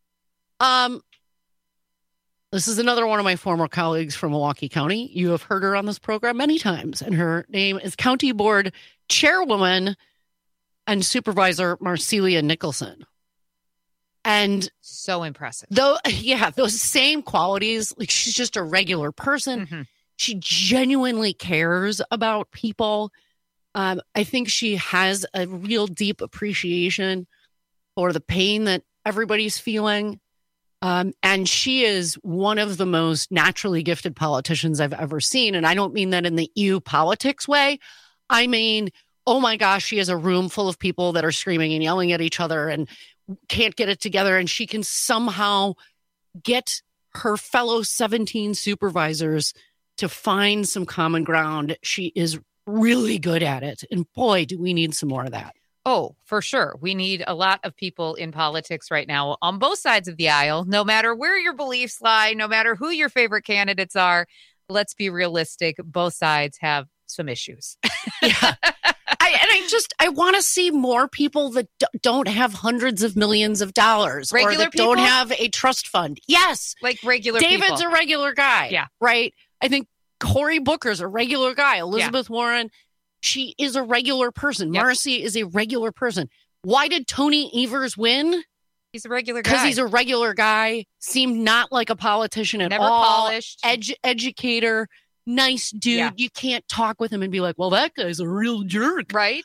S26: This is another one of my former colleagues from Milwaukee County. You have heard her on this program many times, and her name is County Board Chairwoman and Supervisor Marcelia Nicholson. And
S8: so impressive.
S26: Those same qualities. Like, she's just a regular person. She genuinely cares about people. I think she has a real deep appreciation for the pain that everybody's feeling. And she is one of the most naturally gifted politicians I've ever seen. And I don't mean that in the EU politics way. I mean, oh my gosh, she has a room full of people that are screaming and yelling at each other and can't get it together. And she can somehow get her fellow 17 supervisors to find some common ground. She is really good at it. And boy, do we need some more of that.
S8: Oh, for sure. We need a lot of people in politics right now on both sides of the aisle, no matter where your beliefs lie, no matter who your favorite candidates are. Let's be realistic. Both sides have some issues.
S26: Yeah. I want to see more people that don't have hundreds of millions of dollars
S8: regular
S26: or that
S8: people?
S26: Don't have a trust fund. Yes.
S8: Like regular
S26: David's
S8: people.
S26: a regular guy.
S8: Yeah.
S26: Right. I think Cory Booker's a regular guy. Elizabeth Warren, she is a regular person.
S8: Yep.
S26: Marcy is a regular person. Why did Tony Evers win?
S8: He's a regular guy.
S26: Because he's a regular guy. Seemed not like a politician at
S8: Never
S26: all.
S8: Polished.
S26: Educator. Nice dude.
S8: Yeah.
S26: You can't talk with him and be like, well, that guy's a real jerk.
S8: Right?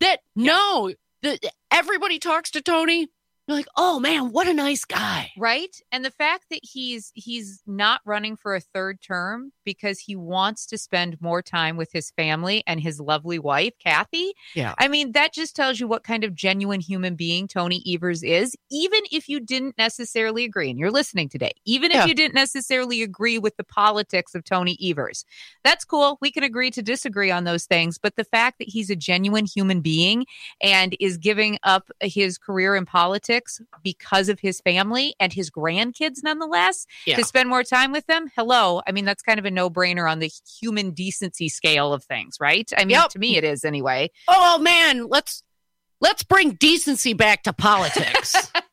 S26: Everybody talks to Tony. You're like, oh man, what a nice guy.
S8: Right. And the fact that he's not running for a third term because he wants to spend more time with his family and his lovely wife, Kathy.
S26: Yeah.
S8: I mean, that just tells you what kind of genuine human being Tony Evers is, even if you didn't necessarily agree. And you're listening today, even if you didn't necessarily agree with the politics of Tony Evers. That's cool. We can agree to disagree on those things. But the fact that he's a genuine human being and is giving up his career in politics because of his family and his grandkids, nonetheless, to spend more time with them. Hello. I mean, that's kind of a no-brainer on the human decency scale of things, right? I mean, to me, it is anyway.
S26: Oh man, let's bring decency back to politics.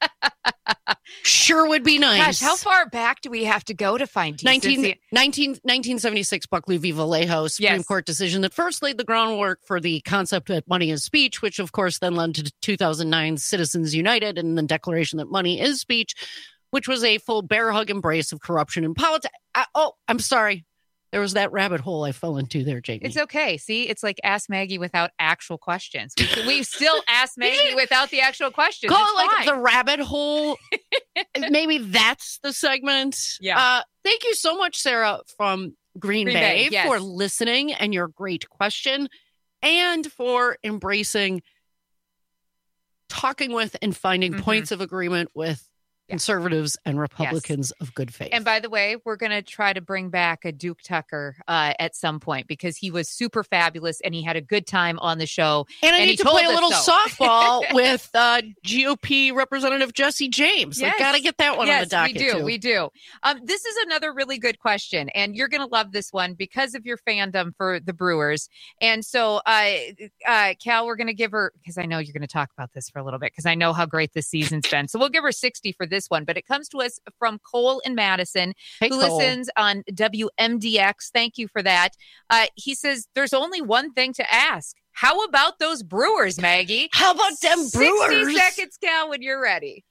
S26: Sure would be nice.
S8: Gosh, how far back do we have to go to find decency?
S26: 1976 Buckley v. Vallejo Supreme Court decision that first laid the groundwork for the concept that money is speech, which of course then led to 2009 Citizens United and the declaration that money is speech, which was a full bear hug embrace of corruption in politics. I'm sorry. There was that rabbit hole I fell into there, Jamie.
S8: It's okay. See, it's like Ask Maggie without actual questions. We still ask Maggie without the actual questions.
S26: Call it like the rabbit hole. Maybe that's the segment.
S8: Yeah.
S26: Thank you so much, Sarah from Green Bay for listening and your great question and for embracing talking with and finding points of agreement with conservatives and Republicans of good faith.
S8: And by the way, we're going to try to bring back a Duke Tucker at some point because he was super fabulous and he had a good time on the show.
S26: And I need to play a little softball with GOP Representative Jesse James.
S8: Yes.
S26: I got to get that one on the docket.
S8: We do. This is another really good question, and you're going to love this one because of your fandom for the Brewers. And so, Cal, we're going to give her, because I know you're going to talk about this for a little bit, because I know how great this season's been. So we'll give her 60 for this one, but it comes to us from Cole in Madison, who listens on WMDX. Thank you for that. He says, there's only one thing to ask. How about those Brewers, Maggie?
S26: How about them Brewers?
S8: 60 seconds, Cal, when you're ready.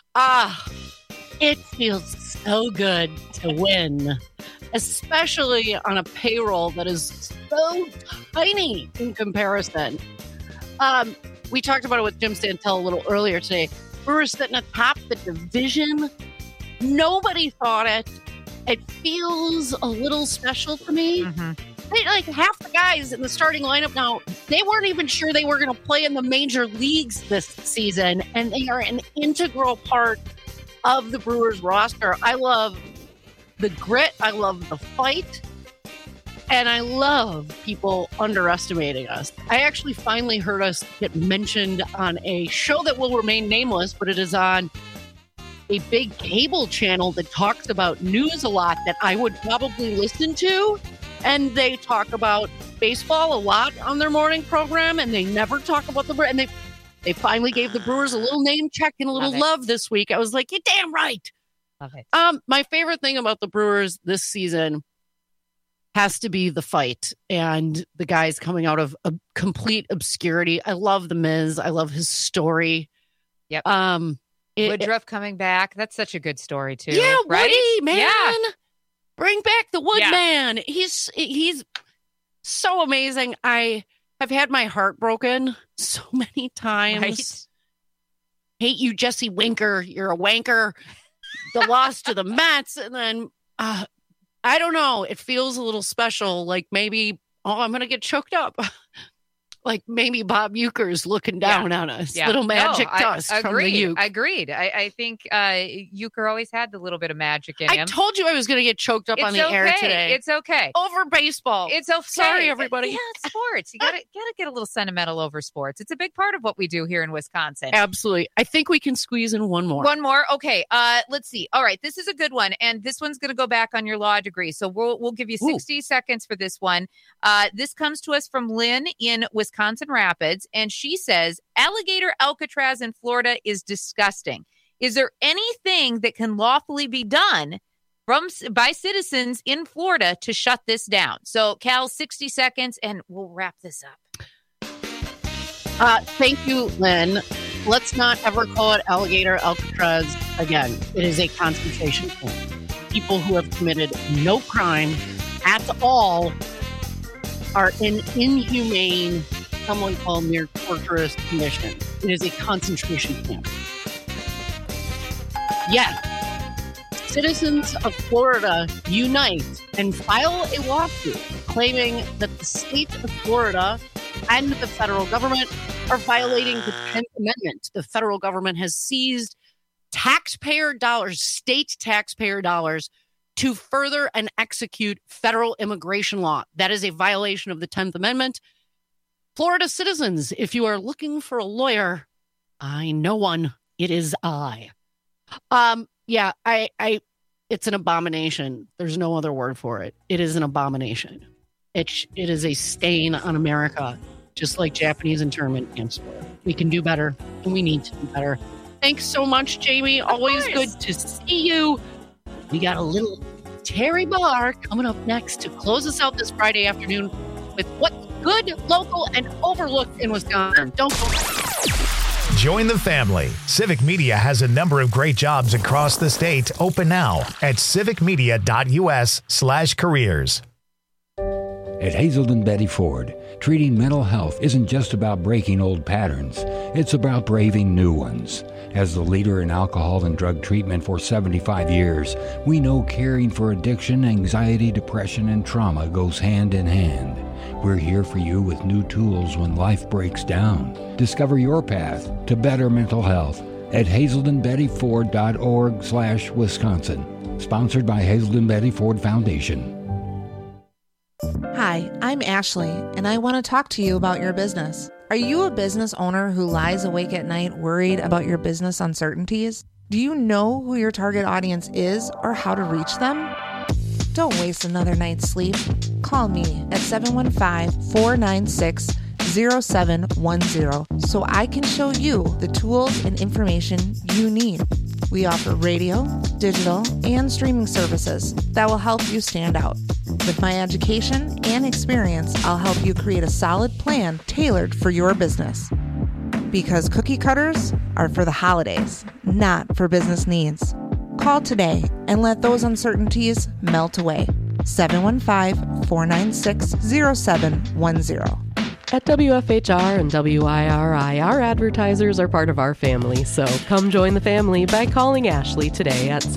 S26: It feels so good to win, especially on a payroll that is so tiny in comparison. We talked about it with Jim Santel a little earlier today. Brewers sitting atop the division. Nobody thought it. It feels a little special to me. Like half the guys in the starting lineup now, they weren't even sure they were going to play in the major leagues this season, and they are an integral part of the Brewers roster. I love the grit. I love the fight. And I love people underestimating us. I actually finally heard us get mentioned on a show that will remain nameless, but it is on a big cable channel that talks about news a lot that I would probably listen to. And they talk about baseball a lot on their morning program, and they never talk about the Brewers. And they finally gave the Brewers a little name check and a little love this week. I was like, you're damn right.
S8: Love it.
S26: My favorite thing about the Brewers this season has to be the fight and the guys coming out of a complete obscurity. I love the Miz. I love his story.
S8: Yep. Woodruff coming back. That's such a good story too.
S26: Yeah,
S8: right?
S26: Woody, man.
S8: Yeah.
S26: Bring back the Woodman. He's so amazing. I have had my heart broken so many times.
S8: Right?
S26: Hate you, Jesse Winker. You're a wanker. The loss to the Mets, and then I don't know. It feels a little special. Like maybe, I'm going to get choked up. Like maybe Bob Uecker's looking down on us. Little magic dust from the Uke.
S8: Agreed. I think Uecker always had the little bit of magic in him.
S26: I told you I was going to get choked up on the air today.
S8: It's okay.
S26: Over baseball.
S8: It's okay.
S26: Sorry, everybody.
S8: Yeah, it's sports. You gotta get a little sentimental over sports. It's a big part of what we do here in Wisconsin.
S26: Absolutely. I think we can squeeze in one more.
S8: One more. Okay. Let's see. All right. This is a good one, and this one's going to go back on your law degree. So we'll give you 60 seconds for this one. This comes to us from Lynn in Wisconsin Rapids, and she says alligator Alcatraz in Florida is disgusting. Is there anything that can lawfully be done by citizens in Florida to shut this down? So, Cal, 60 seconds, and we'll wrap this up.
S26: Thank you, Lynn. Let's not ever call it alligator Alcatraz again. It is a concentration camp. People who have committed no crime at all are in inhumane, someone called near torturous condition. It is a concentration camp. Yet, citizens of Florida unite and file a lawsuit claiming that the state of Florida and the federal government are violating the 10th Amendment. The federal government has seized taxpayer dollars, state taxpayer dollars, to further and execute federal immigration law. That is a violation of the 10th Amendment. Florida citizens, if you are looking for a lawyer, I know one. It is I. It's an abomination. There's no other word for it. It is an abomination. It is a stain on America, just like Japanese internment camps were. We can do better, and we need to do better. Thanks so much, Jamie. Always good to see you. We got a little Terry Barr coming up next to close us out this Friday afternoon with what's good, local, and overlooked in Wisconsin. Don't go.
S1: Join the family. Civic Media has a number of great jobs across the state open now at civicmedia.us/careers.
S23: At Hazelden Betty Ford, treating mental health isn't just about breaking old patterns. It's about braving new ones. As the leader in alcohol and drug treatment for 75 years, we know caring for addiction, anxiety, depression, and trauma goes hand in hand. We're here for you with new tools when life breaks down. Discover your path to better mental health at hazeldenbettyford.org/Wisconsin. Sponsored by Hazelden Betty Ford Foundation.
S5: Hi, I'm Ashley, and I want to talk to you about your business. Are you a business owner who lies awake at night worried about your business uncertainties? Do you know who your target audience is or how to reach them? Don't waste another night's sleep. Call me at 715-496-0710 so I can show you the tools and information you need. We offer radio, digital, and streaming services that will help you stand out. With my education and experience, I'll help you create a solid plan tailored for your business. Because cookie cutters are for the holidays, not for business needs. Call today and let those uncertainties melt away. 715-496-0710.
S6: At WFHR and WIRI, our advertisers are part of our family, so come join the family by calling Ashley today at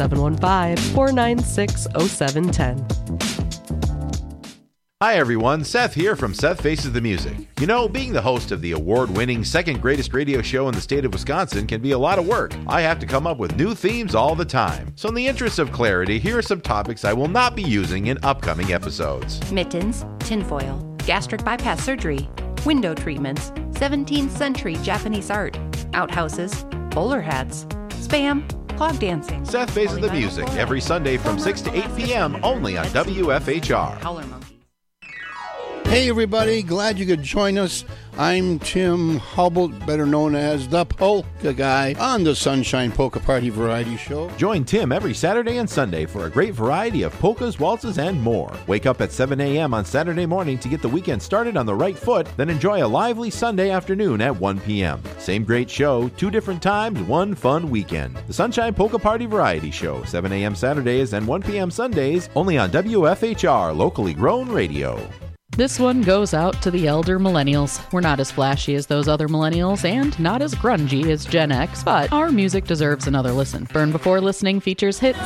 S6: 715-496-0710.
S7: Hi everyone, Seth here from Seth Faces the Music. You know, being the host of the award-winning second greatest radio show in the state of Wisconsin can be a lot of work. I have to come up with new themes all the time. So in the interest of clarity, here are some topics I will not be using in upcoming episodes.
S17: Mittens, tinfoil, gastric bypass surgery, window treatments, 17th century Japanese art, outhouses, bowler hats, spam, clog dancing.
S7: Seth Faces the Music every Sunday from 6 to 8 p.m. only on WFHR.
S18: Hey everybody, glad you could join us. I'm Tim Hubble, better known as the Polka Guy, on the Sunshine Polka Party Variety Show.
S7: Join Tim every Saturday and Sunday for a great variety of polkas, waltzes, and more. Wake up at 7 a.m. on Saturday morning to get the weekend started on the right foot, then enjoy a lively Sunday afternoon at 1 p.m. Same great show, 2 different times, one fun weekend. The Sunshine Polka Party Variety Show, 7 a.m. Saturdays and 1 p.m. Sundays, only on WFHR, locally grown radio.
S6: This one goes out to the elder millennials. We're not as flashy as those other millennials and not as grungy as Gen X, but our music deserves another listen. Burn Before Listening features hits,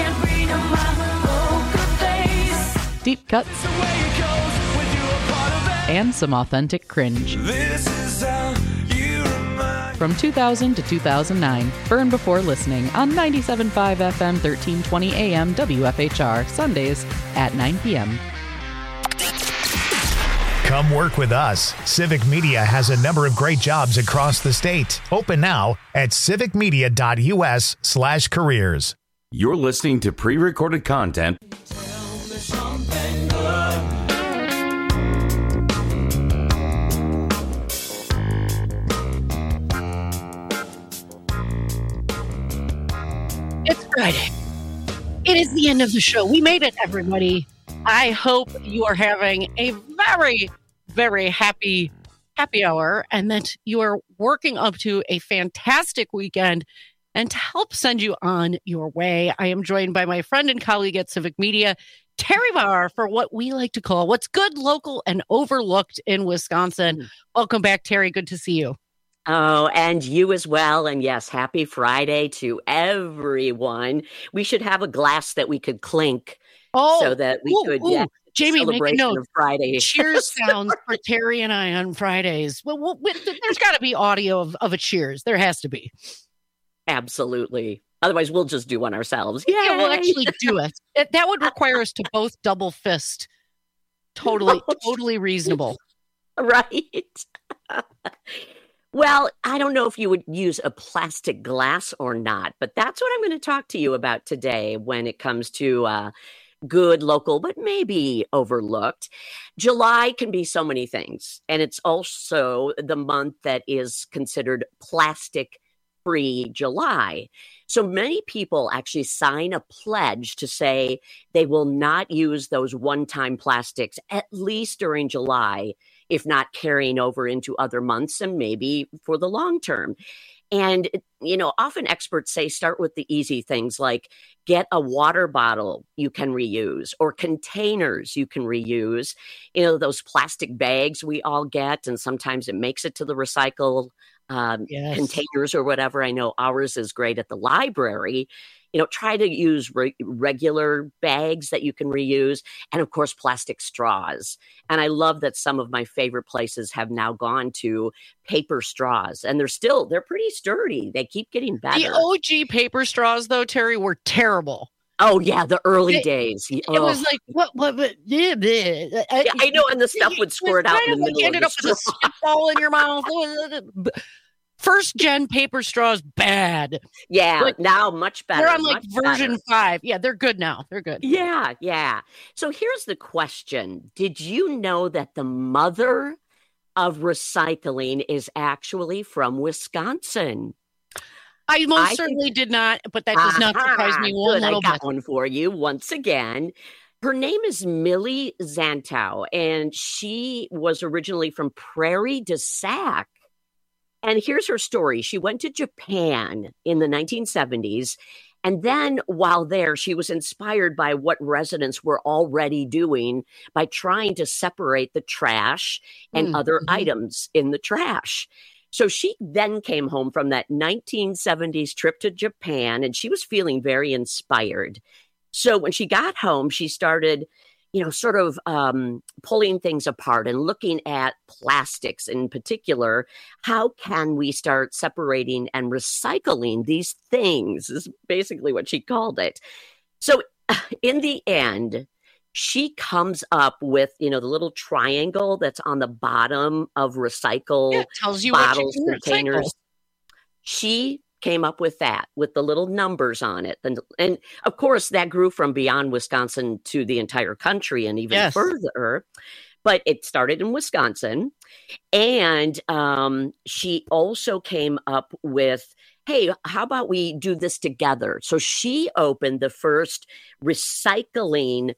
S6: deep cuts, and some authentic cringe. From 2000 to 2009, Burn Before Listening on 97.5 FM, 1320 AM, WFHR, Sundays at 9 p.m.
S1: Come work with us. Civic Media has a number of great jobs across the state. Open now at civicmedia.us/careers.
S4: You're listening to pre-recorded content.
S26: It's Friday. It is the end of the show. We made it, everybody. I hope you are having a very, very happy hour and that you are working up to a fantastic weekend. And to help send you on your way, I am joined by my friend and colleague at Civic Media, Terry Bauer, for what we like to call what's good, local, and overlooked in Wisconsin. Welcome back, Terry. Good to see you.
S19: Oh, and you as well. And yes, happy Friday to everyone. We should have a glass that we could clink. So that we could get
S26: Jamie, make a note.
S19: Of Friday.
S26: Cheers sounds for Terry and I on Fridays. Well, there's got to be audio of a cheers. There has to be.
S19: Absolutely. Otherwise, we'll just do one ourselves.
S26: Yeah, we'll actually do it. That would require us to both double fist. Totally reasonable.
S19: Right. Well, I don't know if you would use a plastic glass or not, but that's what I'm going to talk to you about today when it comes to good, local, but maybe overlooked. July can be so many things. And it's also the month that is considered plastic-free July. So many people actually sign a pledge to say they will not use those one-time plastics, at least during July, if not carrying over into other months and maybe for the long term. And, you know, often experts say start with the easy things like get a water bottle you can reuse or containers you can reuse. You know, those plastic bags we all get, and sometimes it makes it to the recycle containers or whatever. I know ours is great at the library. try to use regular bags that you can reuse, and of course, plastic straws. And I love that some of my favorite places have now gone to paper straws, and they're pretty sturdy. They keep getting better.
S26: The OG paper straws, though, Terry, were terrible.
S19: Oh yeah, the early days.
S26: It was like what? Yeah,
S19: I know, and the stuff would squirt out in the middle.
S26: You ended up with a spitball in your mouth. First gen paper straws, bad.
S19: Yeah, now much better.
S26: They're on like version 5. Yeah, they're good now. They're good.
S19: Yeah. So here's the question: did you know that the mother of recycling is actually from Wisconsin?
S26: I most certainly did not, but that does not surprise me one little bit.
S19: I got one for you once again. Her name is Millie Zantow, and she was originally from Prairie du Sac. And here's her story. She went to Japan in the 1970s. And then while there, she was inspired by what residents were already doing by trying to separate the trash and other items in the trash. So she then came home from that 1970s trip to Japan, and she was feeling very inspired. So when she got home, she started, sort of pulling things apart and looking at plastics in particular. How can we start separating and recycling these things is basically what she called it. So in the end, she comes up with, the little triangle that's on the bottom of recycle
S26: tells you
S19: bottles,
S26: what you can
S19: containers.
S26: recycle.
S19: She came up with that, with the little numbers on it. And of course, that grew from beyond Wisconsin to the entire country and even further. But it started in Wisconsin. And she also came up with, hey, how about we do this together? So she opened the first recycling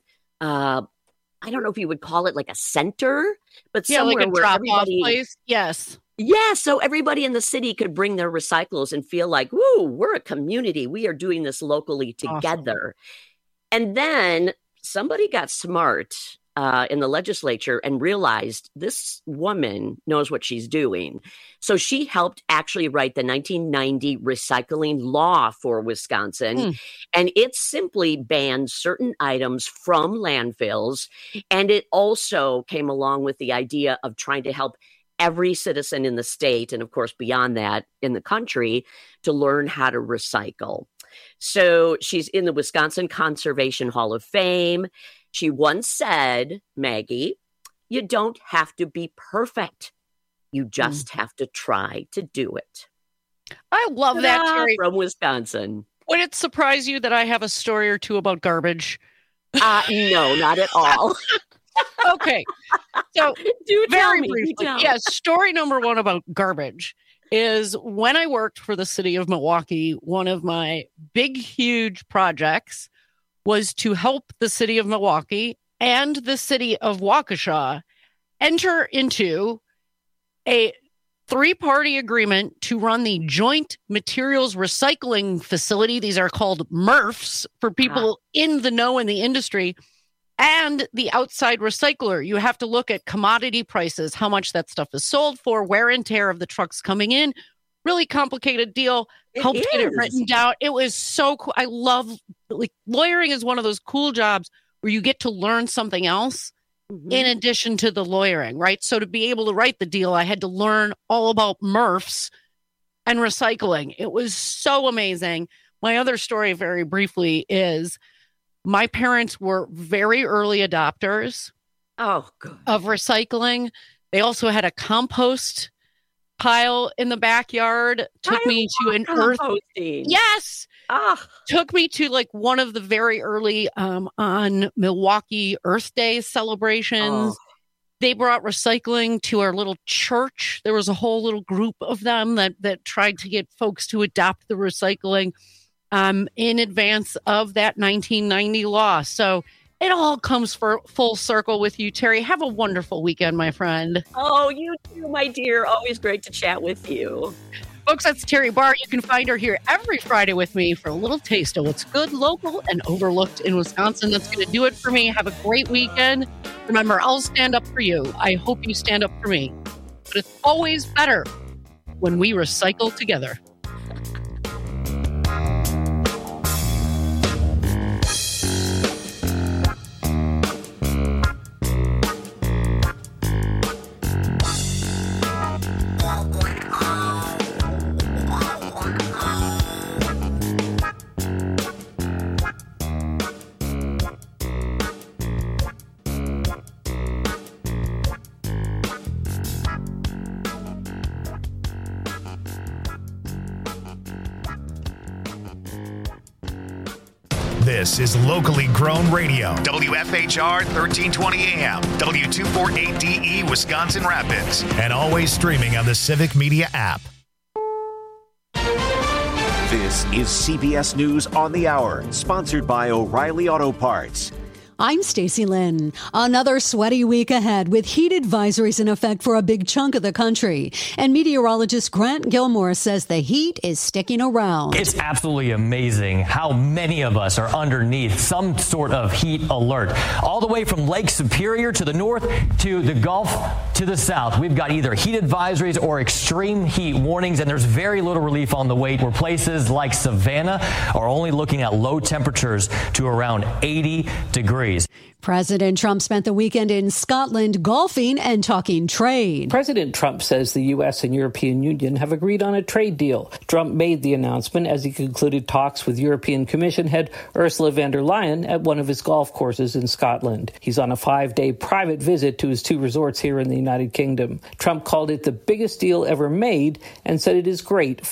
S19: I don't know if you would call it like a center, but somewhere
S26: like a
S19: where
S26: drop-off place. Yes.
S19: Yeah, so everybody in the city could bring their recyclables and feel like, woo, we're a community. We are doing this locally together. Awesome. And then somebody got smart in the legislature and realized this woman knows what she's doing. So she helped actually write the 1990 recycling law for Wisconsin. And it simply banned certain items from landfills. And it also came along with the idea of trying to help every citizen in the state, and of course beyond that in the country, to learn how to recycle. So she's in the Wisconsin Conservation Hall of Fame. She once said, Maggie, you don't have to be perfect. You just have to try to do it.
S26: I love that, Terry.
S19: From Wisconsin.
S26: Would it surprise you that I have a story or two about garbage?
S19: No, not at all.
S26: Okay. So very briefly, story number 1 about garbage is when I worked for the city of Milwaukee, one of my big, huge projects was to help the city of Milwaukee and the city of Waukesha enter into a 3-party agreement to run the Joint Materials Recycling Facility. These are called MRFs for people in the know in the industry. And the outside recycler. You have to look at commodity prices, how much that stuff is sold for, wear and tear of the trucks coming in. Really complicated deal. Helped get it written down. It was so cool. I love, lawyering is one of those cool jobs where you get to learn something else in addition to the lawyering, right? So to be able to write the deal, I had to learn all about MRFs and recycling. It was so amazing. My other story, very briefly, is my parents were very early adopters
S19: of
S26: recycling. They also had a compost pile in the backyard. Took me to an earth. Yes. Took me to like one of the very early on Milwaukee Earth Day celebrations. They brought recycling to our little church. There was a whole little group of them that tried to get folks to adopt the recycling in advance of that 1990 law. So it all comes for full circle with you, Terry. Have a wonderful weekend, my friend.
S19: Oh, you too, my dear. Always great to chat with you.
S26: Folks, that's Terry Barr. You can find her here every Friday with me for a little taste of what's good, local, and overlooked in Wisconsin. That's going to do it for me. Have a great weekend. Remember, I'll stand up for you. I hope you stand up for me. But it's always better when we recycle together.
S1: This is locally grown radio. WFHR 1320 AM, W248DE Wisconsin Rapids, and always streaming on the Civic Media app.
S2: This is CBS News on the Hour, sponsored by O'Reilly Auto Parts.
S3: I'm Stacey Lynn. Another sweaty week ahead with heat advisories in effect for a big chunk of the country. And meteorologist Grant Gilmore says the heat is sticking around.
S9: It's absolutely amazing how many of us are underneath some sort of heat alert. All the way from Lake Superior to the north to the Gulf to the south. We've got either heat advisories or extreme heat warnings, and there's very little relief on the way, where places like Savannah are only looking at low temperatures to around 80 degrees.
S3: President Trump spent the weekend in Scotland golfing and talking trade.
S10: President Trump says the U.S. and European Union have agreed on a trade deal. Trump made the announcement as he concluded talks with European Commission head Ursula von der Leyen at one of his golf courses in Scotland. He's on a 5-day private visit to his 2 resorts here in the United Kingdom. Trump called it the biggest deal ever made and said it is great